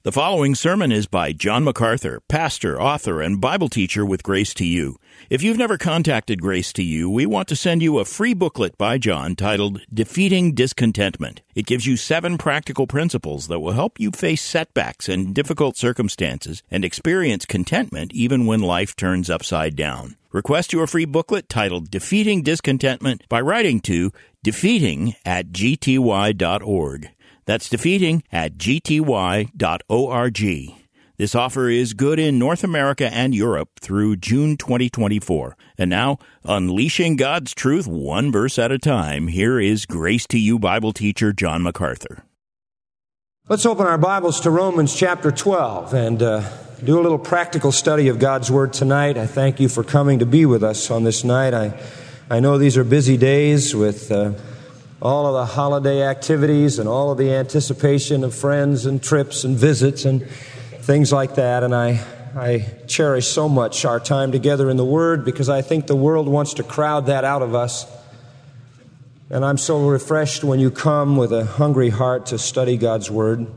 The following sermon is by John MacArthur, pastor, author, and Bible teacher with Grace to You. If you've never contacted Grace to You, we want to send you a free booklet by John titled Defeating Discontentment. It gives you 7 practical principles that will help you face setbacks and difficult circumstances and experience contentment even when life turns upside down. Request your free booklet titled Defeating Discontentment by writing to defeating@gty.org. That's defeating@gty.org. This offer is good in North America and Europe through June 2024. And now, unleashing God's truth one verse at a time, here is Grace to You Bible teacher John MacArthur. Let's open our Bibles to Romans chapter 12 and do a little practical study of God's Word tonight. I thank you for coming to be with us on this night. I know these are busy days with all of the holiday activities and all of the anticipation of friends and trips and visits and things like that. And I cherish so much our time together in the Word because I think the world wants to crowd that out of us. And I'm so refreshed when you come with a hungry heart to study God's Word.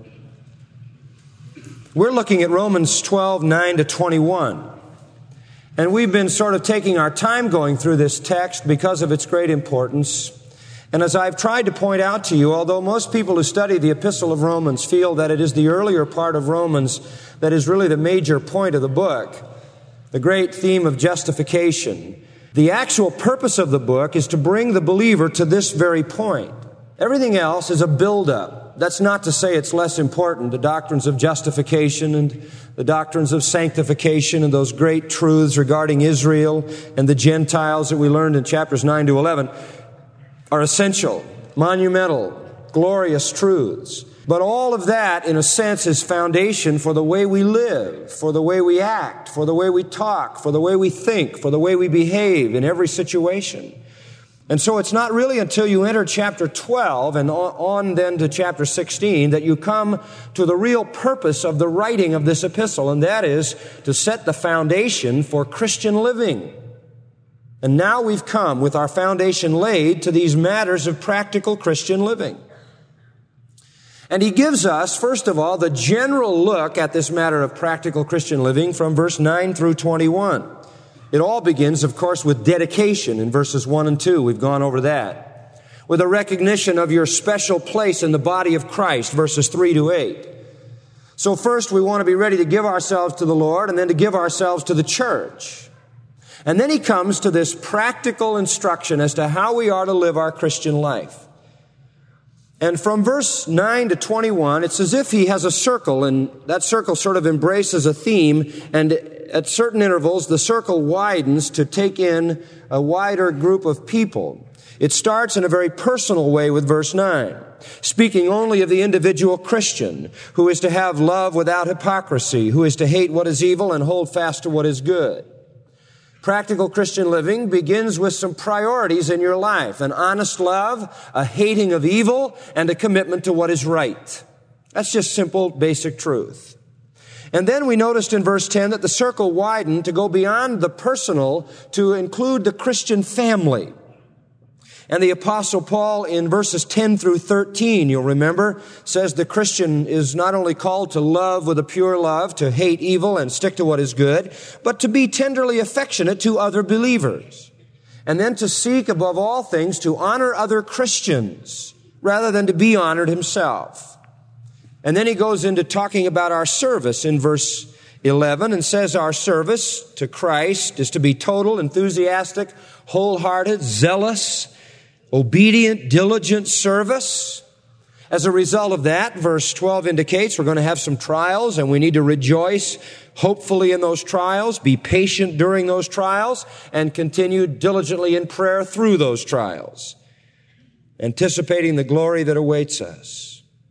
We're looking at Romans 12, 9 to 21. And we've been sort of taking our time going through this text because of its great importance. And as I've tried to point out to you, although most people who study the Epistle of Romans feel that it is the earlier part of Romans that is really the major point of the book, the great theme of justification, the actual purpose of the book is to bring the believer to this very point. Everything else is a build-up. That's not to say it's less important, the doctrines of justification and the doctrines of sanctification and those great truths regarding Israel and the Gentiles that we learned in chapters 9 to 11 are essential, monumental, glorious truths. But all of that, in a sense, is foundation for the way we live, for the way we act, for the way we talk, for the way we think, for the way we behave in every situation. And so it's not really until you enter chapter 12 and on then to chapter 16 that you come to the real purpose of the writing of this epistle, and that is to set the foundation for Christian living. And now we've come with our foundation laid to these matters of practical Christian living. And he gives us, first of all, the general look at this matter of practical Christian living from verse 9 through 21. It all begins, of course, with dedication in verses 1 and 2. We've gone over that. With a recognition of your special place in the body of Christ, verses 3 to 8. So first we want to be ready to give ourselves to the Lord and then to give ourselves to the church. And then he comes to this practical instruction as to how we are to live our Christian life. And from verse 9 to 21, it's as if he has a circle, and that circle sort of embraces a theme, and at certain intervals, the circle widens to take in a wider group of people. It starts in a very personal way with verse 9, speaking only of the individual Christian, who is to have love without hypocrisy, who is to hate what is evil and hold fast to what is good. Practical Christian living begins with some priorities in your life: an honest love, a hating of evil, and a commitment to what is right. That's just simple, basic truth. And then we noticed in verse 10 that the circle widened to go beyond the personal to include the Christian family. And the Apostle Paul in verses 10 through 13, you'll remember, says the Christian is not only called to love with a pure love, to hate evil and stick to what is good, but to be tenderly affectionate to other believers. And then to seek above all things to honor other Christians rather than to be honored himself. And then he goes into talking about our service in verse 11 and says our service to Christ is to be total, enthusiastic, wholehearted, zealous, obedient, diligent service. As a result of that, verse 12 indicates we're going to have some trials and we need to rejoice hopefully in those trials, be patient during those trials, and continue diligently in prayer through those trials, anticipating the glory that awaits us.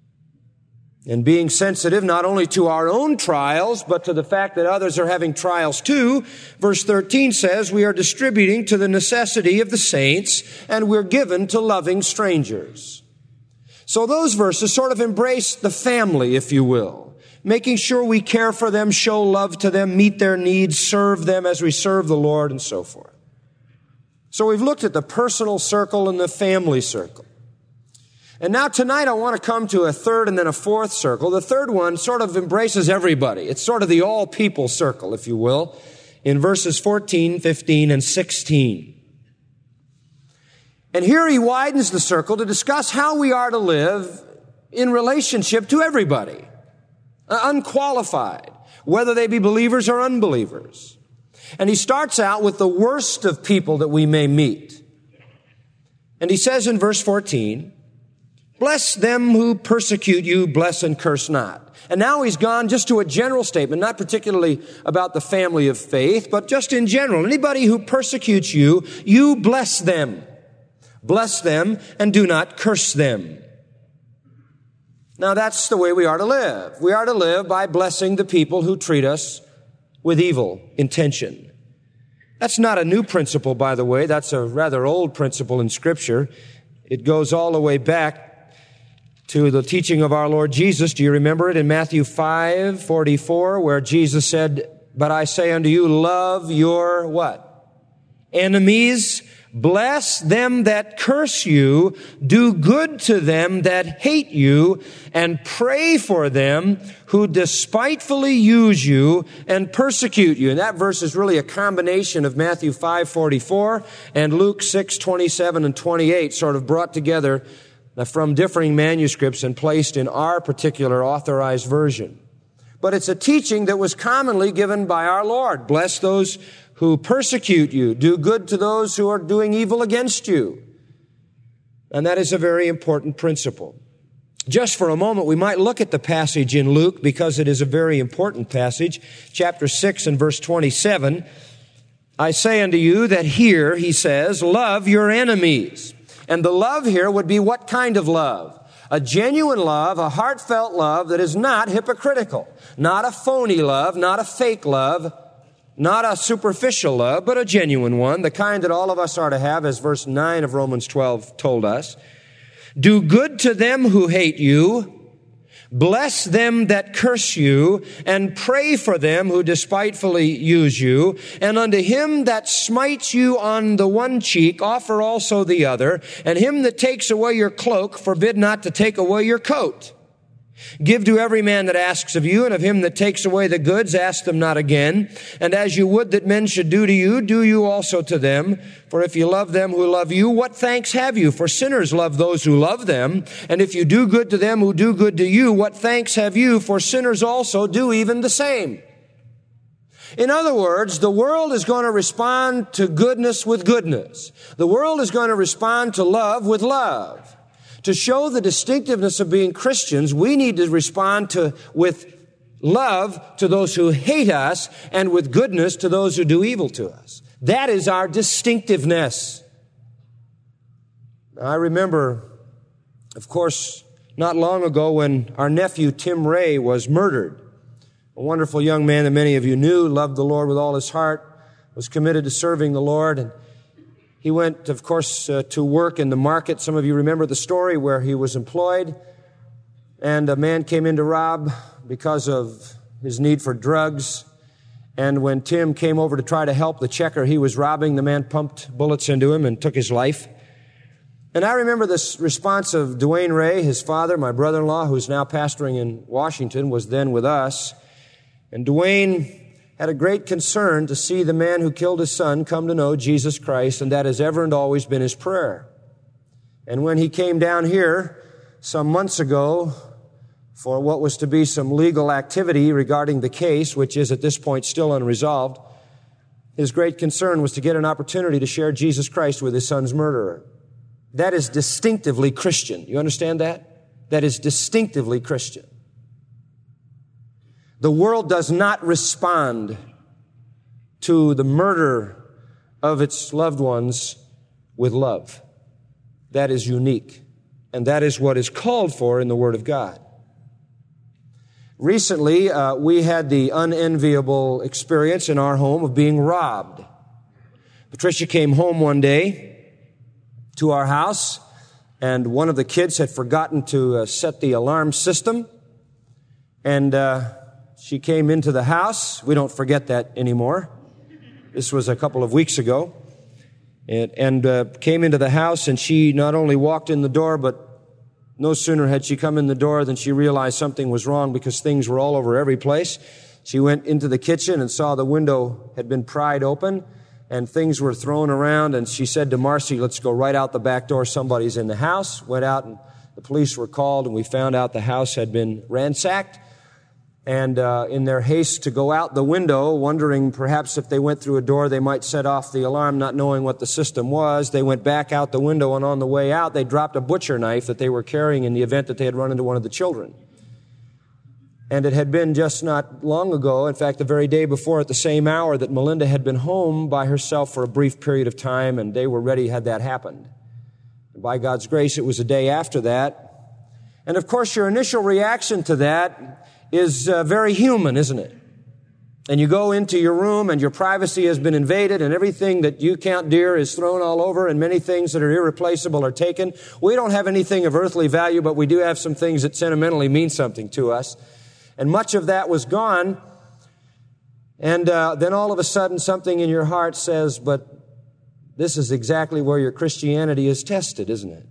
And being sensitive not only to our own trials, but to the fact that others are having trials too. Verse 13 says we are distributing to the necessity of the saints, and we're given to loving strangers. So those verses sort of embrace the family, if you will, making sure we care for them, show love to them, meet their needs, serve them as we serve the Lord, and so forth. So we've looked at the personal circle and the family circle. And now tonight I want to come to a third and then a fourth circle. The third one sort of embraces everybody. It's sort of the all people circle, if you will, in verses 14, 15, and 16. And here he widens the circle to discuss how we are to live in relationship to everybody, unqualified, whether they be believers or unbelievers. And he starts out with the worst of people that we may meet. And he says in verse 14, bless them who persecute you, bless and curse not. And now he's gone just to a general statement, not particularly about the family of faith, but just in general. Anybody who persecutes you, you bless them. Bless them and do not curse them. Now that's the way we are to live. We are to live by blessing the people who treat us with evil intention. That's not a new principle, by the way. That's a rather old principle in Scripture. It goes all the way back to the teaching of our Lord Jesus. Do you remember it in Matthew 5:44, where Jesus said, but I say unto you, love your what? Enemies. Bless them that curse you, do good to them that hate you, and pray for them who despitefully use you and persecute you. And that verse is really a combination of Matthew 5:44 and Luke 6:27 and 28, sort of brought together from differing manuscripts and placed in our particular authorized version. But it's a teaching that was commonly given by our Lord. Bless those who persecute you. Do good to those who are doing evil against you. And that is a very important principle. Just for a moment, we might look at the passage in Luke because it is a very important passage. Chapter 6 and verse 27. I say unto you that here, he says, love your enemies. And the love here would be what kind of love? A genuine love, a heartfelt love that is not hypocritical. Not a phony love, not a fake love, not a superficial love, but a genuine one, the kind that all of us are to have, as verse 9 of Romans 12 told us. Do good to them who hate you. Bless them that curse you, and pray for them who despitefully use you. And unto him that smites you on the one cheek, offer also the other. And him that takes away your cloak, forbid not to take away your coat. Give to every man that asks of you, and of him that takes away the goods, ask them not again. And as you would that men should do to you, do you also to them. For if you love them who love you, what thanks have you? For sinners love those who love them. And if you do good to them who do good to you, what thanks have you? For sinners also do even the same. In other words, the world is going to respond to goodness with goodness. The world is going to respond to love with love. To show the distinctiveness of being Christians, we need to respond with love to those who hate us and with goodness to those who do evil to us. That is our distinctiveness. I remember, of course, not long ago when our nephew Tim Ray was murdered. A wonderful young man that many of you knew, loved the Lord with all his heart, was committed to serving the Lord, and he went, of course, to work in the market. Some of you remember the story where he was employed, and a man came in to rob because of his need for drugs. And when Tim came over to try to help the checker he was robbing, the man pumped bullets into him and took his life. And I remember this response of Dwayne Ray, his father, my brother-in-law, who's now pastoring in Washington, was then with us. And Dwayne had a great concern to see the man who killed his son come to know Jesus Christ, and that has ever and always been his prayer. And when he came down here some months ago for what was to be some legal activity regarding the case, which is at this point still unresolved, his great concern was to get an opportunity to share Jesus Christ with his son's murderer. That is distinctively Christian. You understand that? That is distinctively Christian. The world does not respond to the murder of its loved ones with love. That is unique. And that is what is called for in the Word of God. Recently, we had the unenviable experience in our home of being robbed. Patricia came home one day to our house, and one of the kids had forgotten to set the alarm system. And she came into the house. We don't forget that anymore. This was a couple of weeks ago. And came into the house, and she not only walked in the door, but No sooner had she come in the door than she realized something was wrong because things were all over every place. She went into the kitchen and saw the window had been pried open and things were thrown around. And she said to Marcy, let's go right out the back door. Somebody's in the house. Went out and the police were called and we found out the house had been ransacked. And in their haste to go out the window, wondering perhaps if they went through a door they might set off the alarm, not knowing what the system was, they went back out the window, and on the way out they dropped a butcher knife that they were carrying in the event that they had run into one of the children. And it had been just not long ago, in fact the very day before at the same hour, that Melinda had been home by herself for a brief period of time, and they were ready had that happened. And by God's grace, it was a day after that. And of course your initial reaction to that is very human, isn't it? And you go into your room and your privacy has been invaded and everything that you count dear is thrown all over and many things that are irreplaceable are taken. We don't have anything of earthly value, but we do have some things that sentimentally mean something to us. And much of that was gone. And then all of a sudden something in your heart says, but this is exactly where your Christianity is tested, isn't it?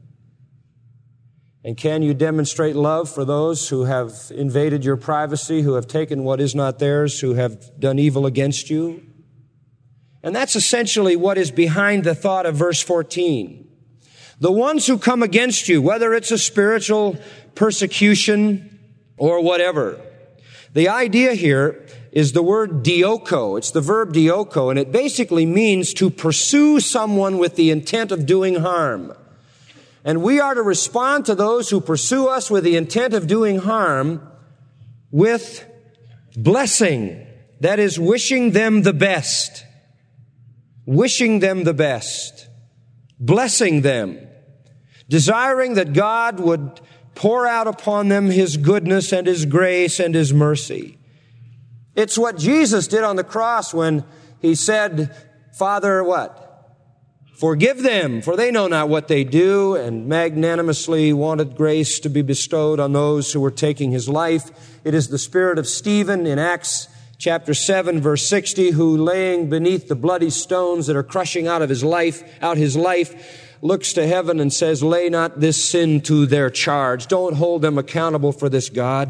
And can you demonstrate love for those who have invaded your privacy, who have taken what is not theirs, who have done evil against you? And that's essentially what is behind the thought of verse 14. The ones who come against you, whether it's a spiritual persecution or whatever. The idea here is the word dioko. It's the verb dioko, and it basically means to pursue someone with the intent of doing harm. And we are to respond to those who pursue us with the intent of doing harm with blessing. That is, wishing them the best. Wishing them the best. Blessing them. Desiring that God would pour out upon them His goodness and His grace and His mercy. It's what Jesus did on the cross when He said, Father, what? Forgive them, for they know not what they do, and magnanimously wanted grace to be bestowed on those who were taking His life. It is the spirit of Stephen in Acts chapter 7, verse 60, who laying beneath the bloody stones that are crushing out his life, looks to heaven and says, lay not this sin to their charge. Don't hold them accountable for this, God.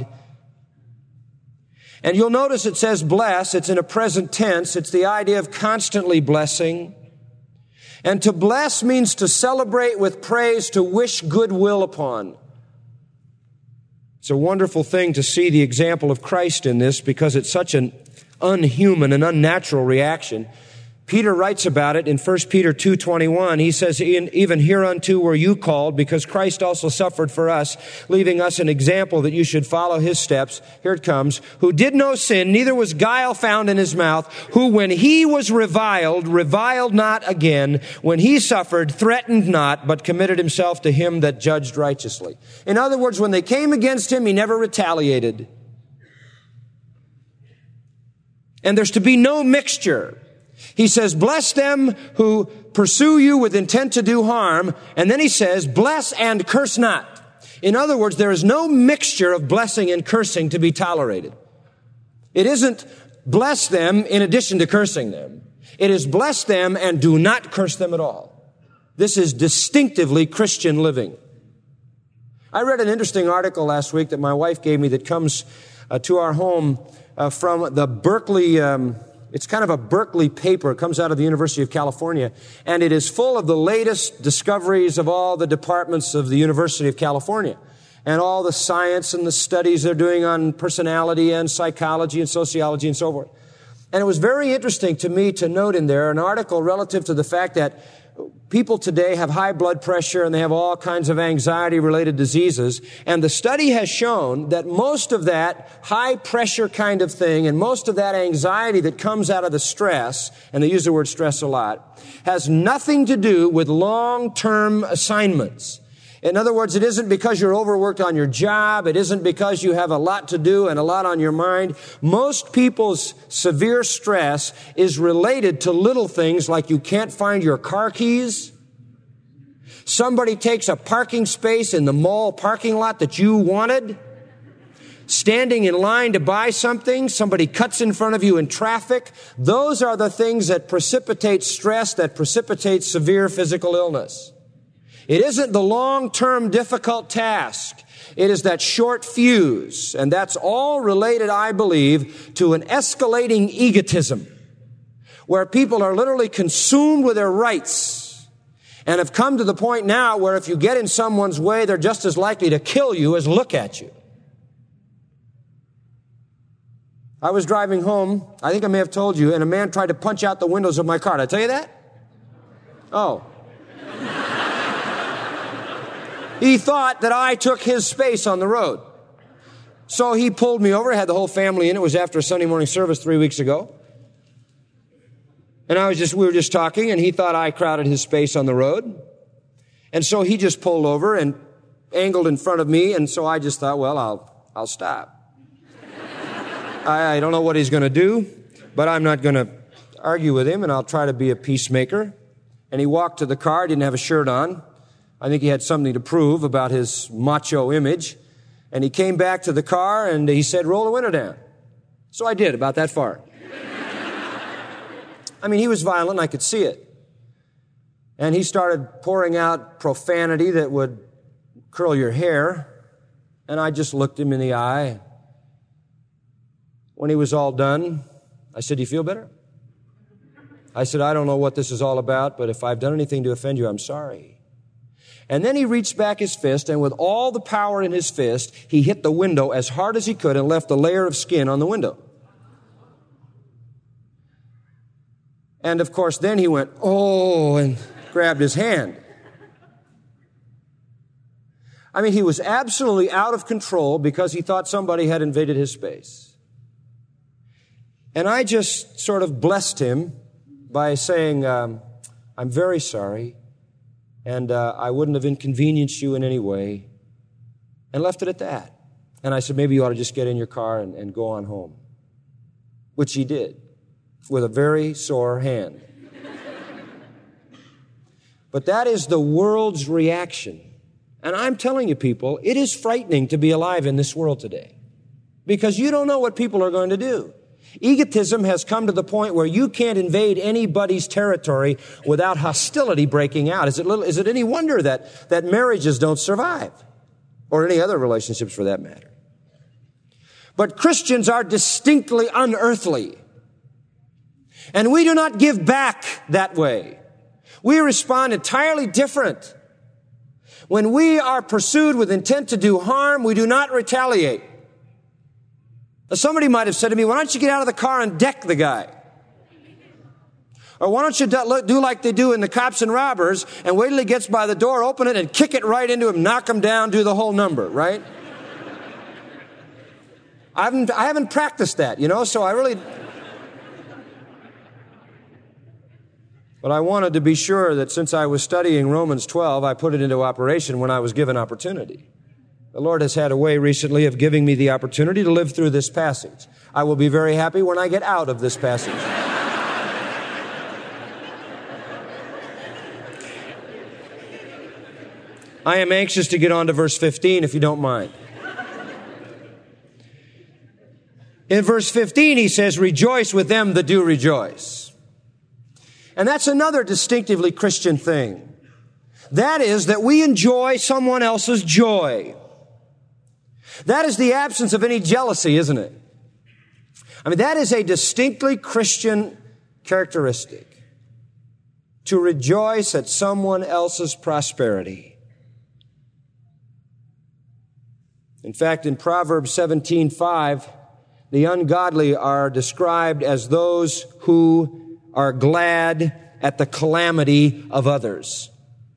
And you'll notice it says bless. It's in a present tense. It's the idea of constantly blessing. And to bless means to celebrate with praise, to wish goodwill upon. It's a wonderful thing to see the example of Christ in this because it's such an unhuman and unnatural reaction. Peter writes about it in 1 Peter 2:21. He says, even hereunto were you called, because Christ also suffered for us, leaving us an example that you should follow His steps. Here it comes. Who did no sin, neither was guile found in His mouth, who when He was reviled not again. When He suffered, threatened not, but committed Himself to Him that judged righteously. In other words, when they came against Him, He never retaliated. And there's to be no mixture. He says, bless them who pursue you with intent to do harm. And then He says, bless and curse not. In other words, there is no mixture of blessing and cursing to be tolerated. It isn't bless them in addition to cursing them. It is bless them and do not curse them at all. This is distinctively Christian living. I read an interesting article last week that my wife gave me that comes to our home from the Berkeley It's kind of a Berkeley paper. It comes out of the University of California, and it is full of the latest discoveries of all the departments of the University of California and all the science and the studies they're doing on personality and psychology and sociology and so forth. And it was very interesting to me to note in there an article relative to the fact that people today have high blood pressure and they have all kinds of anxiety-related diseases. And the study has shown that most of that high pressure kind of thing and most of that anxiety that comes out of the stress, and they use the word stress a lot, has nothing to do with long-term assignments. In other words, it isn't because you're overworked on your job. It isn't because you have a lot to do and a lot on your mind. Most people's severe stress is related to little things like you can't find your car keys. Somebody takes a parking space in the mall parking lot that you wanted. Standing in line to buy something, somebody cuts in front of you in traffic. Those are the things that precipitate stress, that precipitate severe physical illness. It isn't the long-term difficult task. It is that short fuse. And that's all related, I believe, to an escalating egotism, where people are literally consumed with their rights and have come to the point now where if you get in someone's way, they're just as likely to kill you as look at you. I was driving home, I think I may have told you, and a man tried to punch out the windows of my car. Did I tell you that? Oh. He thought that I took his space on the road. So he pulled me over, had the whole family in. It was after a Sunday morning service 3 weeks ago. And we were just talking, and he thought I crowded his space on the road. And so he just pulled over and angled in front of me, and so I just thought, well, I'll stop. I don't know what he's going to do, but I'm not going to argue with him, and I'll try to be a peacemaker. And he walked to the car, didn't have a shirt on. I think he had something to prove about his macho image. And he came back to the car, and he said, roll the window down. So I did, about that far. I mean, he was violent, and I could see it. And he started pouring out profanity that would curl your hair. And I just looked him in the eye. When he was all done, I said, do you feel better? I said, I don't know what this is all about, but if I've done anything to offend you, I'm sorry. And then he reached back his fist, and with all the power in his fist, he hit the window as hard as he could and left a layer of skin on the window. And of course, then he went, oh, and grabbed his hand. I mean, he was absolutely out of control because he thought somebody had invaded his space. And I just sort of blessed him by saying, I'm very sorry, and I wouldn't have inconvenienced you in any way, and left it at that. And I said, maybe you ought to just get in your car and go on home, which he did, with a very sore hand. But that is the world's reaction. And I'm telling you, people, it is frightening to be alive in this world today, because you don't know what people are going to do. Egotism has come to the point where you can't invade anybody's territory without hostility breaking out. Is it any wonder that marriages don't survive? Or any other relationships for that matter. But Christians are distinctly unearthly. And we do not give back that way. We respond entirely different. When we are pursued with intent to do harm, we do not retaliate. Somebody might have said to me, why don't you get out of the car and deck the guy? Or why don't you do like they do in The Cops and Robbers and wait till he gets by the door, open it and kick it right into him, knock him down, do the whole number, right? I haven't practiced that, so I really... But I wanted to be sure that since I was studying Romans 12, I put it into operation when I was given opportunity. The Lord has had a way recently of giving me the opportunity to live through this passage. I will be very happy when I get out of this passage. I am anxious to get on to verse 15, if you don't mind. In verse 15, he says, rejoice with them that do rejoice. And that's another distinctively Christian thing. That is that we enjoy someone else's joy. That is the absence of any jealousy, isn't it? I mean, that is a distinctly Christian characteristic. To rejoice at someone else's prosperity. In fact, in Proverbs 17:5, the ungodly are described as those who are glad at the calamity of others.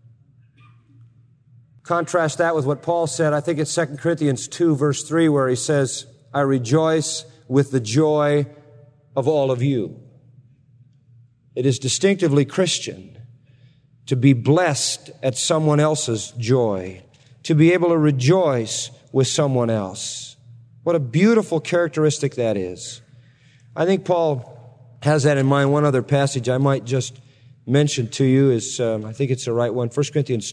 Contrast that with what Paul said, I think it's 2 Corinthians 2, verse 3, where he says, I rejoice with the joy of all of you. It is distinctively Christian to be blessed at someone else's joy, to be able to rejoice with someone else. What a beautiful characteristic that is. I think Paul has that in mind. One other passage I might just mention to you is, I think it's the right one, 1 Corinthians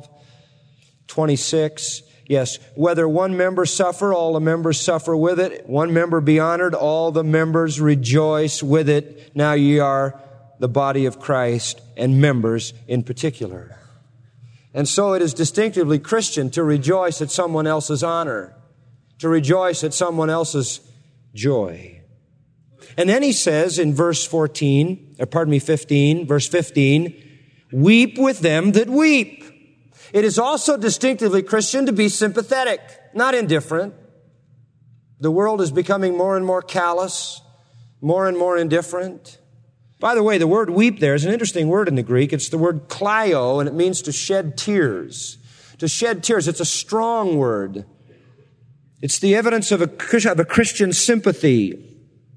12:26. Yes, whether one member suffer, all the members suffer with it. One member be honored, all the members rejoice with it. Now ye are the body of Christ and members in particular. And so it is distinctively Christian to rejoice at someone else's honor, to rejoice at someone else's joy. And then he says in verse 15, verse 15, weep with them that weep. It is also distinctively Christian to be sympathetic, not indifferent. The world is becoming more and more callous, more and more indifferent. By the way, the word weep there is an interesting word in the Greek. It's the word kleio, and it means to shed tears. To shed tears. It's a strong word. It's the evidence of a Christian sympathy.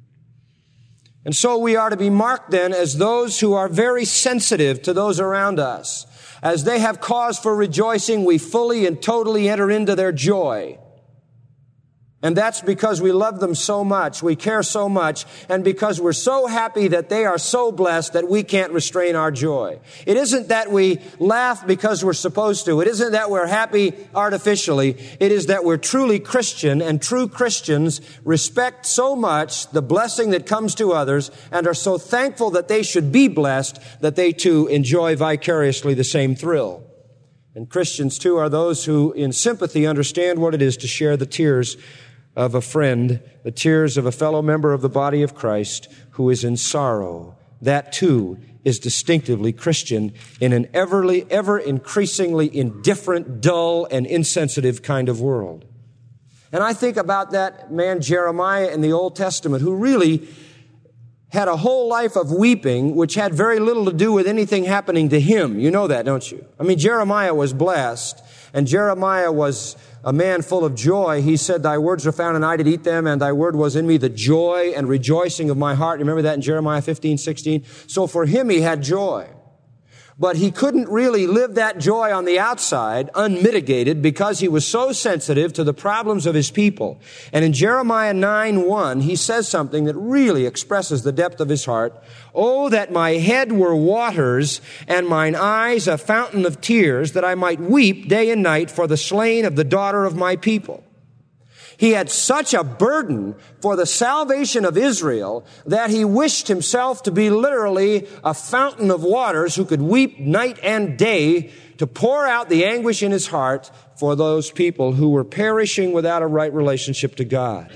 And so we are to be marked then as those who are very sensitive to those around us. As they have cause for rejoicing, we fully and totally enter into their joy. And that's because we love them so much, we care so much, and because we're so happy that they are so blessed that we can't restrain our joy. It isn't that we laugh because we're supposed to. It isn't that we're happy artificially. It is that we're truly Christian, and true Christians respect so much the blessing that comes to others and are so thankful that they should be blessed that they too enjoy vicariously the same thrill. And Christians too are those who in sympathy understand what it is to share the tears of a friend, the tears of a fellow member of the body of Christ who is in sorrow. That too is distinctively Christian in an ever increasingly indifferent, dull, and insensitive kind of world. And I think about that man Jeremiah in the Old Testament who really had a whole life of weeping which had very little to do with anything happening to him. You know that, don't you? I mean, Jeremiah was blessed, and Jeremiah was a man full of joy. He said, thy words were found and I did eat them, and thy word was in me the joy and rejoicing of my heart. Remember that in Jeremiah 15:16? So for him, he had joy. But he couldn't really live that joy on the outside, unmitigated, because he was so sensitive to the problems of his people. And in Jeremiah 9:1, he says something that really expresses the depth of his heart. Oh, that my head were waters, and mine eyes a fountain of tears, that I might weep day and night for the slain of the daughter of my people. He had such a burden for the salvation of Israel that he wished himself to be literally a fountain of waters who could weep night and day to pour out the anguish in his heart for those people who were perishing without a right relationship to God.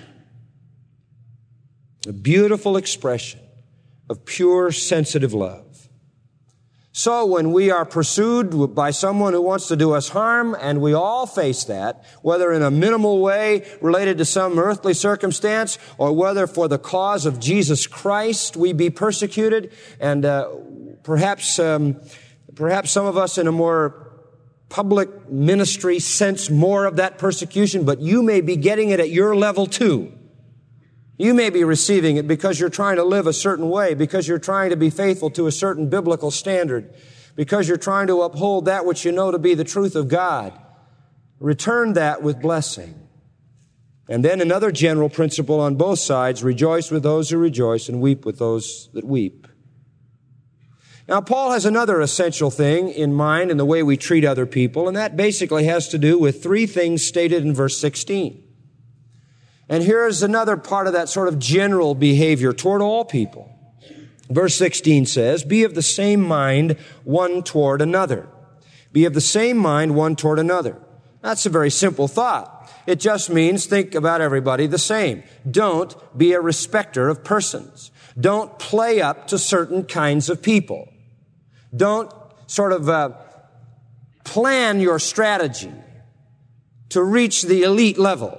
A beautiful expression of pure, sensitive love. So when we are pursued by someone who wants to do us harm, and we all face that, whether in a minimal way related to some earthly circumstance, or whether for the cause of Jesus Christ we be persecuted, and perhaps some of us in a more public ministry sense more of that persecution, but you may be getting it at your level too. You may be receiving it because you're trying to live a certain way, because you're trying to be faithful to a certain biblical standard, because you're trying to uphold that which you know to be the truth of God. Return that with blessing. And then another general principle on both sides, rejoice with those who rejoice and weep with those that weep. Now, Paul has another essential thing in mind in the way we treat other people, and that basically has to do with three things stated in verse 16. And here's another part of that sort of general behavior toward all people. Verse 16 says, be of the same mind one toward another. Be of the same mind one toward another. That's a very simple thought. It just means think about everybody the same. Don't be a respecter of persons. Don't play up to certain kinds of people. Don't sort of plan your strategy to reach the elite level.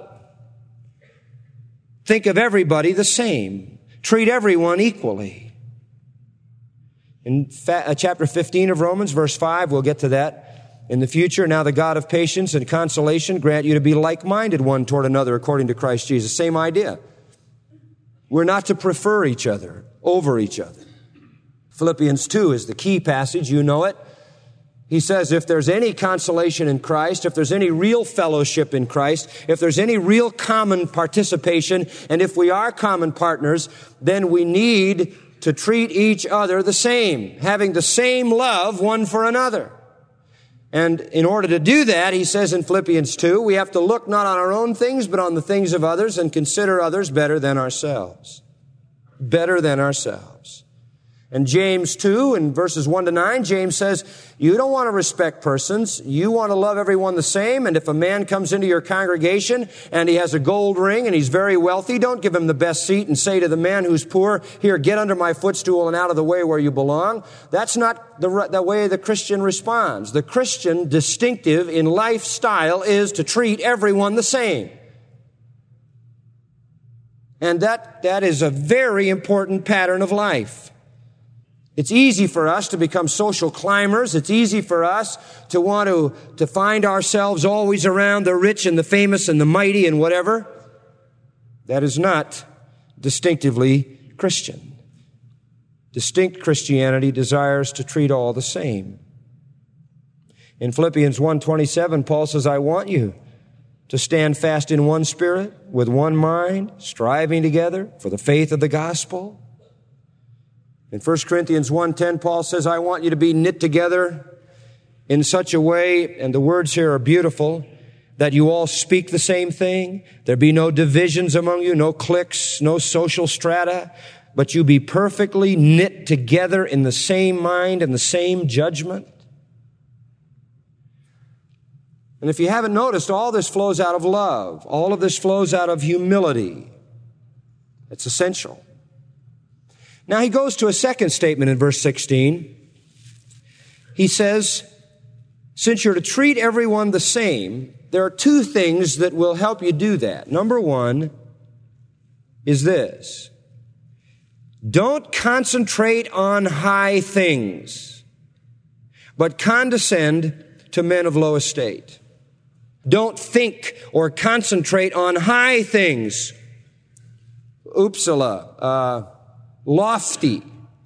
Think of everybody the same. Treat everyone equally. In chapter 15 of Romans, verse 5, we'll get to that in the future. Now the God of patience and consolation grant you to be like-minded one toward another according to Christ Jesus. Same idea. We're not to prefer each other over each other. Philippians 2 is the key passage. You know it. He says, if there's any consolation in Christ, if there's any real fellowship in Christ, if there's any real common participation, and if we are common partners, then we need to treat each other the same, having the same love one for another. And in order to do that, he says in Philippians 2, we have to look not on our own things, but on the things of others, and consider others better than ourselves. Better than ourselves. And James 2, in verses 1 to 9, James says, you don't want to respect persons. You want to love everyone the same. And if a man comes into your congregation and he has a gold ring and he's very wealthy, don't give him the best seat and say to the man who's poor, here, get under my footstool and out of the way where you belong. That's not the way the Christian responds. The Christian distinctive in lifestyle is to treat everyone the same. And that is a very important pattern of life. It's easy for us to become social climbers. It's easy for us to want to find ourselves always around the rich and the famous and the mighty and whatever. That is not distinctively Christian. Distinct Christianity desires to treat all the same. In Philippians 1:27, Paul says, I want you to stand fast in one spirit, with one mind, striving together for the faith of the gospel. In 1 Corinthians 1:10, Paul says, I want you to be knit together in such a way, and the words here are beautiful, that you all speak the same thing. There be no divisions among you, no cliques, no social strata, but you be perfectly knit together in the same mind and the same judgment. And if you haven't noticed, all this flows out of love. All of this flows out of humility. It's essential. Now he goes to a second statement in verse 16. He says, since you're to treat everyone the same, there are two things that will help you do that. Number one is this. Don't concentrate on high things, but condescend to men of low estate. Don't think or concentrate on high things. Upsala, lofty,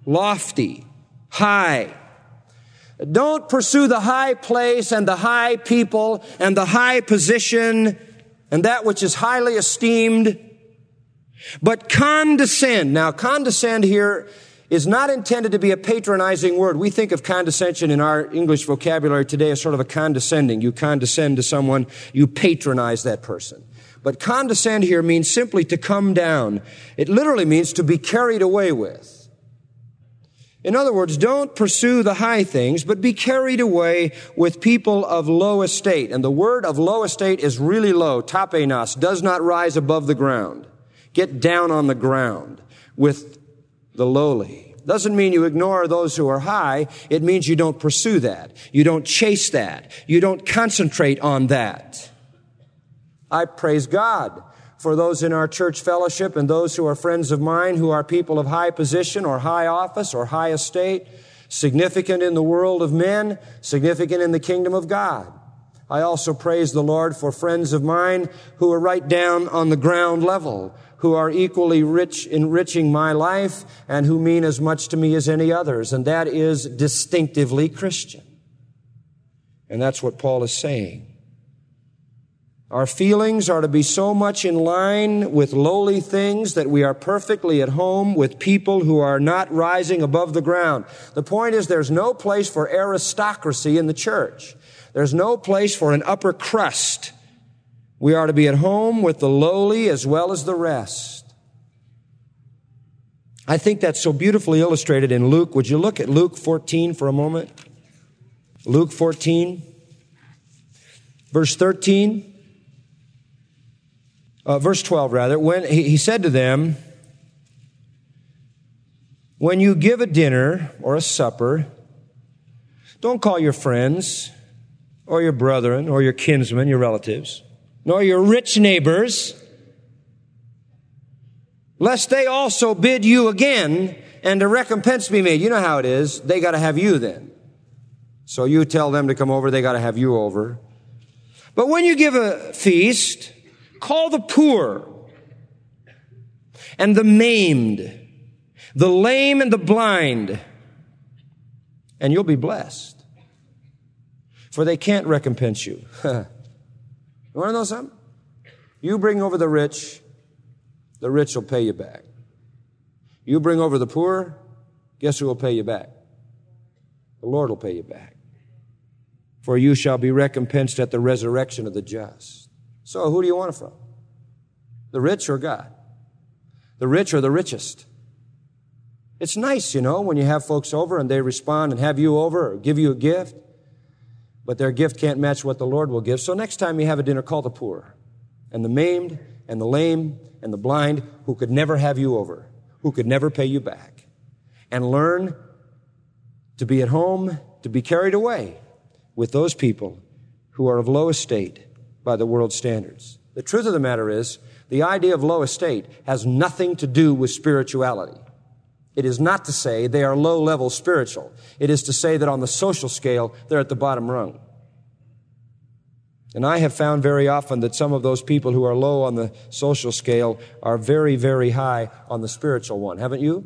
high. Don't pursue the high place and the high people and the high position and that which is highly esteemed, but condescend. Now, condescend here is not intended to be a patronizing word. We think of condescension in our English vocabulary today as sort of a condescending. You condescend to someone, you patronize that person. But condescend here means simply to come down. It literally means to be carried away with. In other words, don't pursue the high things, but be carried away with people of low estate. And the word of low estate is really low. Tapenos, does not rise above the ground. Get down on the ground with the lowly. Doesn't mean you ignore those who are high. It means you don't pursue that. You don't chase that. You don't concentrate on that. I praise God for those in our church fellowship and those who are friends of mine who are people of high position or high office or high estate, significant in the world of men, significant in the kingdom of God. I also praise the Lord for friends of mine who are right down on the ground level, who are equally rich, enriching my life, and who mean as much to me as any others. And that is distinctively Christian. And that's what Paul is saying. Our feelings are to be so much in line with lowly things that we are perfectly at home with people who are not rising above the ground. The point is there's no place for aristocracy in the church. There's no place for an upper crust. We are to be at home with the lowly as well as the rest. I think that's so beautifully illustrated in Luke. Would you look at Luke 14 for a moment? Luke 14, verse 13. Verse 12, rather. When he said to them, when you give a dinner or a supper, don't call your friends or your brethren or your kinsmen, your relatives, nor your rich neighbors, lest they also bid you again and a recompense be made. You know how it is. They got to have you then. So you tell them to come over, they got to have you over. But when you give a feast, call the poor and the maimed, the lame and the blind, and you'll be blessed. For they can't recompense you. You want to know something? You bring over the rich will pay you back. You bring over the poor, guess who will pay you back? The Lord will pay you back. For you shall be recompensed at the resurrection of the just. So who do you want it from? The rich or God? The rich or the richest? It's nice, when you have folks over and they respond and have you over or give you a gift. But their gift can't match what the Lord will give. So next time you have a dinner, call the poor and the maimed and the lame and the blind who could never have you over, who could never pay you back. And learn to be at home, to be carried away with those people who are of low estate by the world's standards. The truth of the matter is, the idea of low estate has nothing to do with spirituality. It is not to say they are low-level spiritual. It is to say that on the social scale, they're at the bottom rung. And I have found very often that some of those people who are low on the social scale are very, very high on the spiritual one. Haven't you?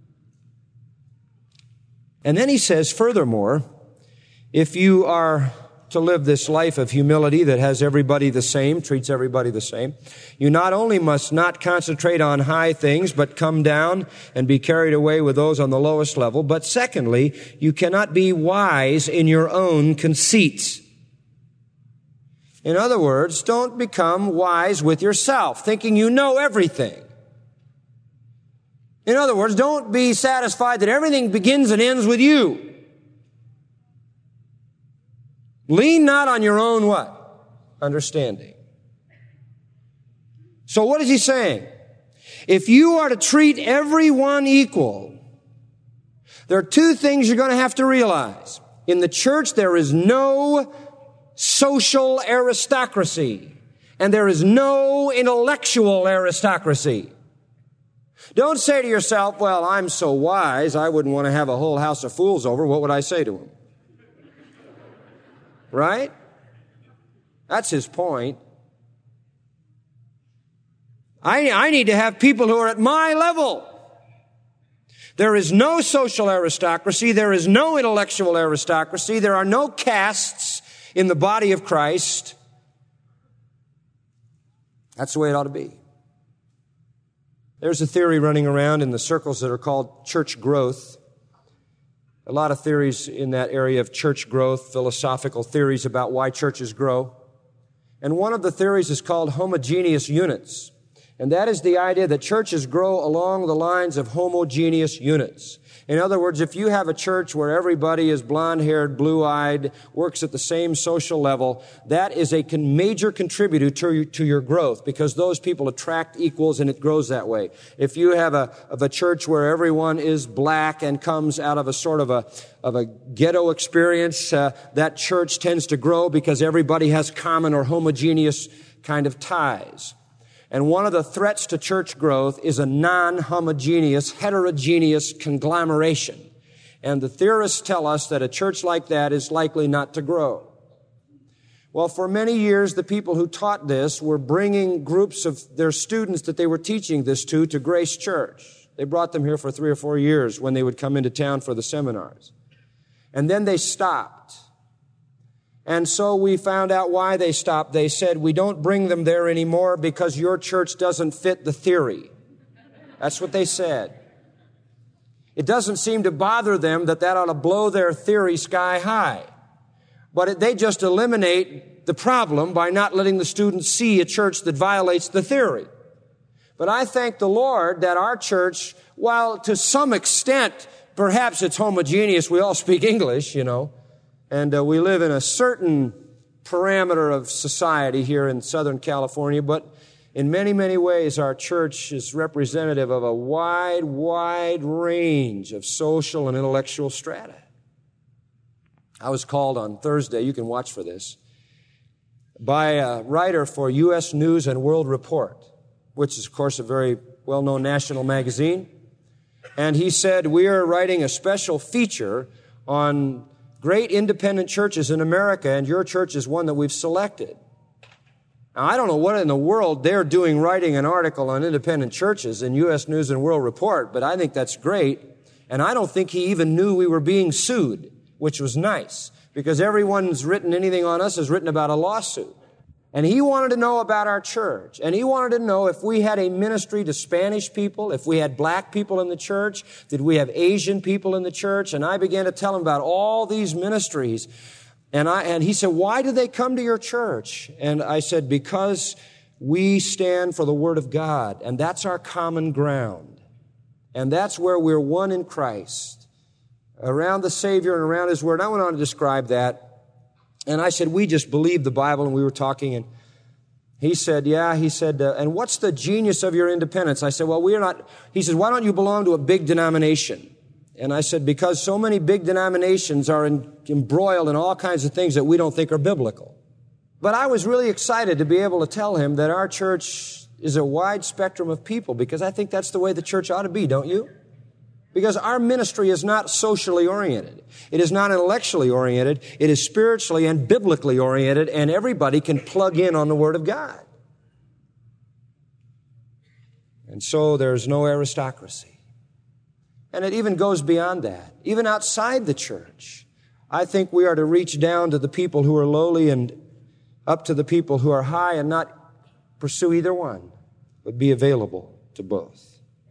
And then he says, furthermore, if you are to live this life of humility that has everybody the same, treats everybody the same, you not only must not concentrate on high things, but come down and be carried away with those on the lowest level. But secondly, you cannot be wise in your own conceits. In other words, don't become wise with yourself, thinking you know everything. In other words, don't be satisfied that everything begins and ends with you. Lean not on your own what? Understanding. So what is he saying? If you are to treat everyone equal, there are two things you're going to have to realize. In the church, there is no social aristocracy, and there is no intellectual aristocracy. Don't say to yourself, well, I'm so wise, I wouldn't want to have a whole house of fools over. What would I say to them? Right? That's his point. I need to have people who are at my level. There is no social aristocracy. There is no intellectual aristocracy. There are no castes in the body of Christ. That's the way it ought to be. There's a theory running around in the circles that are called church growth. A lot of theories in that area of church growth, philosophical theories about why churches grow. And one of the theories is called homogeneous units. And that is the idea that churches grow along the lines of homogeneous units. In other words, if you have a church where everybody is blonde-haired, blue-eyed, works at the same social level, that is a major contributor to your growth, because those people attract equals and it grows that way. If you have a church where everyone is black and comes out of a sort of a ghetto experience, that church tends to grow because everybody has common or homogeneous kind of ties. And one of the threats to church growth is a non-homogeneous, heterogeneous conglomeration. And the theorists tell us that a church like that is likely not to grow. Well, for many years, the people who taught this were bringing groups of their students that they were teaching this to Grace Church. They brought them here for 3 or 4 years when they would come into town for the seminars. And then they stopped. And so we found out why they stopped. They said, we don't bring them there anymore because your church doesn't fit the theory. That's what they said. It doesn't seem to bother them that ought to blow their theory sky high. But they just eliminate the problem by not letting the students see a church that violates the theory. But I thank the Lord that our church, while to some extent, perhaps it's homogeneous, we all speak English, and we live in a certain parameter of society here in Southern California, but in many, many ways, our church is representative of a wide, wide range of social and intellectual strata. I was called on Thursday, you can watch for this, by a writer for U.S. News and World Report, which is, of course, a very well-known national magazine. And he said, we are writing a special feature on great independent churches in America, and your church is one that we've selected. Now, I don't know what in the world they're doing writing an article on independent churches in U.S. News and World Report, but I think that's great. And I don't think he even knew we were being sued, which was nice, because everyone who's written anything on us has written about a lawsuit. And he wanted to know about our church. And he wanted to know if we had a ministry to Spanish people, if we had black people in the church, did we have Asian people in the church? And I began to tell him about all these ministries. And he said, why do they come to your church? And I said, because we stand for the Word of God, and that's our common ground. And that's where we're one in Christ, around the Savior and around His Word. I went on to describe that. And I said, we just believe the Bible, and we were talking, and he said, and what's the genius of your independence? I said, well, we're not. He said, why don't you belong to a big denomination? And I said, because so many big denominations are embroiled in all kinds of things that we don't think are biblical. But I was really excited to be able to tell him that our church is a wide spectrum of people, because I think that's the way the church ought to be, don't you? Because our ministry is not socially oriented. It is not intellectually oriented. It is spiritually and biblically oriented, and everybody can plug in on the Word of God. And so there's no aristocracy. And it even goes beyond that. Even outside the church, I think we are to reach down to the people who are lowly and up to the people who are high, and not pursue either one, but be available to both.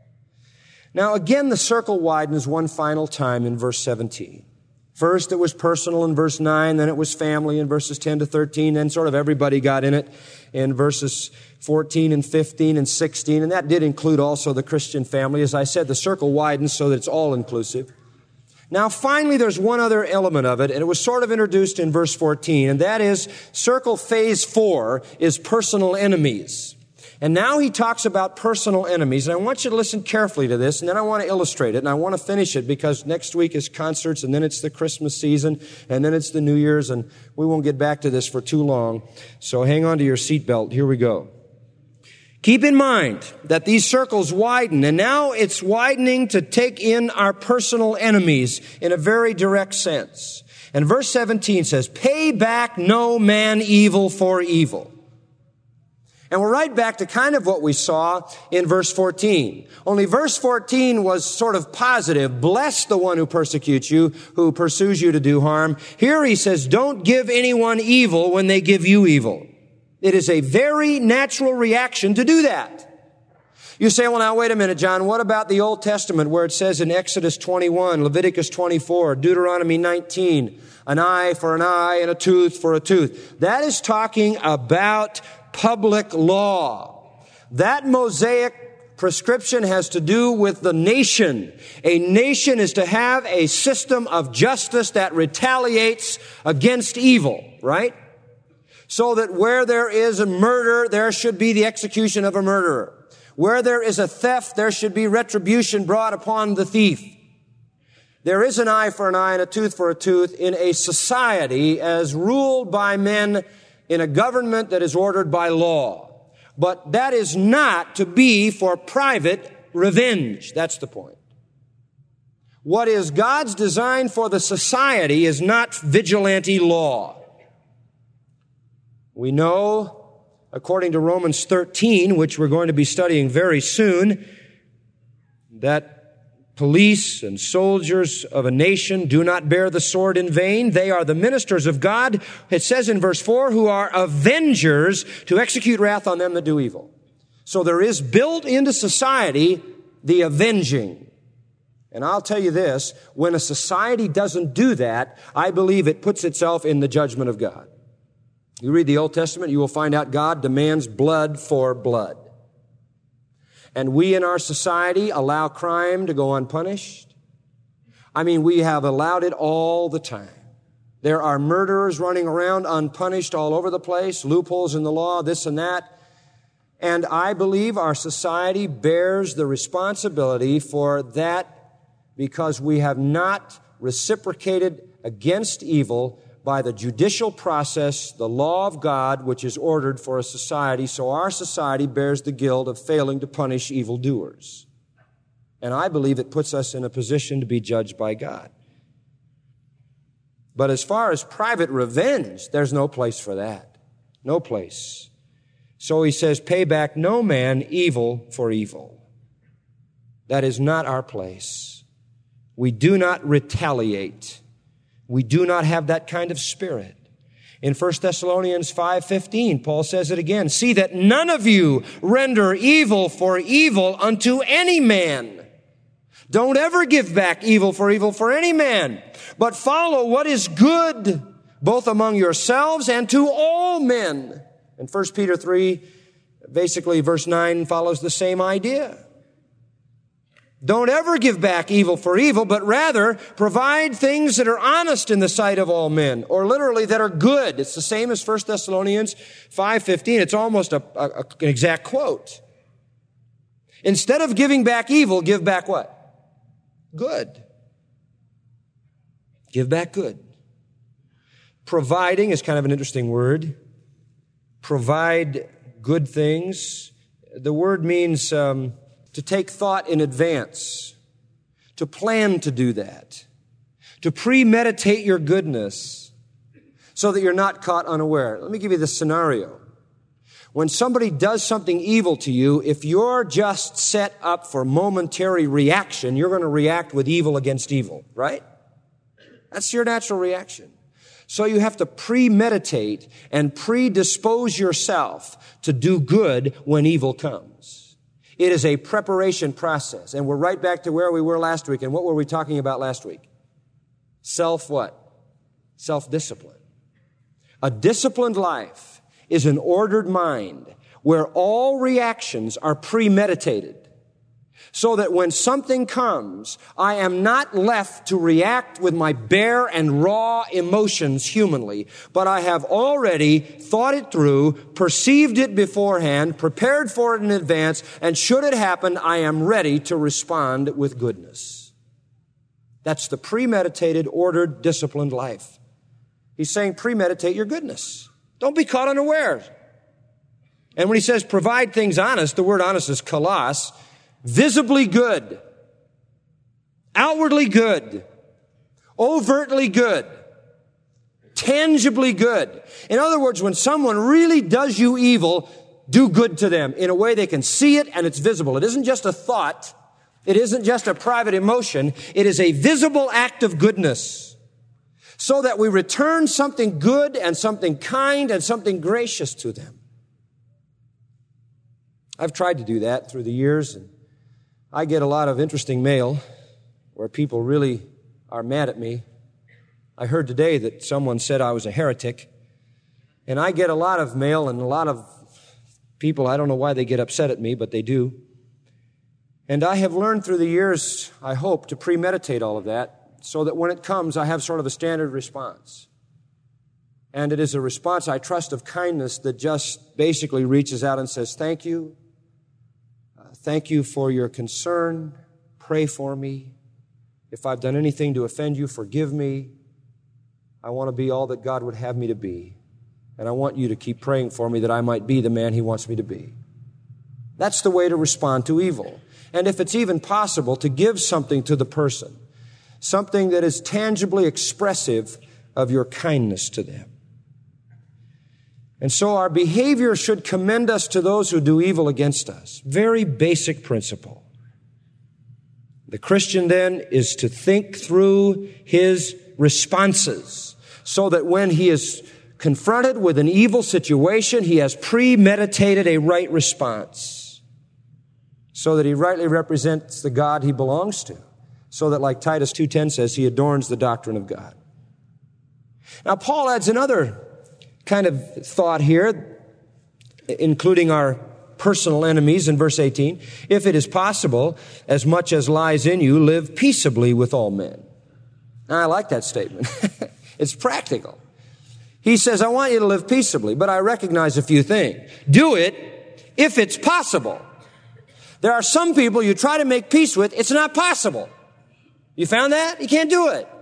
Now, again, the circle widens one final time in verse 17. First, it was personal in verse 9, then it was family in verses 10 to 13, then sort of everybody got in it in verses 14 and 15 and 16, and that did include also the Christian family. As I said, the circle widens so that it's all-inclusive. Now, finally, there's one other element of it, and it was sort of introduced in verse 14, and that is circle phase 4 is personal enemies. And now he talks about personal enemies, and I want you to listen carefully to this, and then I want to illustrate it, and I want to finish it, because next week is concerts, and then it's the Christmas season, and then it's the New Year's, and we won't get back to this for too long. So hang on to your seatbelt. Here we go. Keep in mind that these circles widen, and now it's widening to take in our personal enemies in a very direct sense. And verse 17 says, pay back no man evil for evil. And we're right back to kind of what we saw in verse 14. Only verse 14 was sort of positive. Bless the one who persecutes you, who pursues you to do harm. Here he says, don't give anyone evil when they give you evil. It is a very natural reaction to do that. You say, well, now, wait a minute, John. What about the Old Testament where it says in Exodus 21, Leviticus 24, Deuteronomy 19, an eye for an eye and a tooth for a tooth? That is talking about public law. That Mosaic prescription has to do with the nation. A nation is to have a system of justice that retaliates against evil, right? So that where there is a murder, there should be the execution of a murderer. Where there is a theft, there should be retribution brought upon the thief. There is an eye for an eye and a tooth for a tooth in a society as ruled by men in a government that is ordered by law. But that is not to be for private revenge. That's the point. What is God's design for the society is not vigilante law. We know, according to Romans 13, which we're going to be studying very soon, that police and soldiers of a nation do not bear the sword in vain. They are the ministers of God. It says in verse 4, who are avengers to execute wrath on them that do evil. So there is built into society the avenging. And I'll tell you this, when a society doesn't do that, I believe it puts itself in the judgment of God. You read the Old Testament, you will find out God demands blood for blood. And we in our society allow crime to go unpunished. I mean, we have allowed it all the time. There are murderers running around unpunished all over the place, loopholes in the law, this and that. And I believe our society bears the responsibility for that because we have not reciprocated against evil by the judicial process, the law of God, which is ordered for a society. So our society bears the guilt of failing to punish evildoers. And I believe it puts us in a position to be judged by God. But as far as private revenge, there's no place for that. No place. So he says, pay back no man evil for evil. That is not our place. We do not retaliate. We do not have that kind of spirit. In 1 Thessalonians 5:15, Paul says it again. See that none of you render evil for evil unto any man. Don't ever give back evil for any man, but follow what is good, both among yourselves and to all men. And 1 Peter 3, basically verse 9 follows the same idea. Don't ever give back evil for evil, but rather provide things that are honest in the sight of all men, or literally that are good. It's the same as 1 Thessalonians 5:15. It's almost an exact quote. Instead of giving back evil, give back what? Good. Give back good. Providing is kind of an interesting word. Provide good things. The word means to take thought in advance, to plan to do that, to premeditate your goodness so that you're not caught unaware. Let me give you this scenario. When somebody does something evil to you, if you're just set up for momentary reaction, you're going to react with evil against evil, right? That's your natural reaction. So you have to premeditate and predispose yourself to do good when evil comes. It is a preparation process. And we're right back to where we were last week. And what were we talking about last week? What? Self-discipline. A disciplined life is an ordered mind where all reactions are premeditated, so that when something comes, I am not left to react with my bare and raw emotions humanly, but I have already thought it through, perceived it beforehand, prepared for it in advance, and should it happen, I am ready to respond with goodness. That's the premeditated, ordered, disciplined life. He's saying premeditate your goodness. Don't be caught unaware. And when he says provide things honest, the word honest is kalos, visibly good, outwardly good, overtly good, tangibly good. In other words, when someone really does you evil, do good to them in a way they can see it and it's visible. It isn't just a thought. It isn't just a private emotion. It is a visible act of goodness, so that we return something good and something kind and something gracious to them. I've tried to do that through the years, and I get a lot of interesting mail where people really are mad at me. I heard today that someone said I was a heretic, and I get a lot of mail and a lot of people, I don't know why they get upset at me, but they do. And I have learned through the years, I hope, to premeditate all of that, so that when it comes, I have sort of a standard response. And it is a response, I trust, of kindness that just basically reaches out and says, thank you. Thank you for your concern. Pray for me. If I've done anything to offend you, forgive me. I want to be all that God would have me to be. And I want you to keep praying for me that I might be the man He wants me to be. That's the way to respond to evil. And if it's even possible, to give something to the person, something that is tangibly expressive of your kindness to them. And so our behavior should commend us to those who do evil against us. Very basic principle. The Christian then is to think through his responses, so that when he is confronted with an evil situation, he has premeditated a right response, so that he rightly represents the God he belongs to, so that, like Titus 2:10 says, he adorns the doctrine of God. Now, Paul adds another kind of thought here, including our personal enemies in verse 18. If it is possible, as much as lies in you, live peaceably with all men. Now, I like that statement. It's practical. He says, I want you to live peaceably, but I recognize a few things. Do it if it's possible. There are some people you try to make peace with, it's not possible. You found that? You can't do it.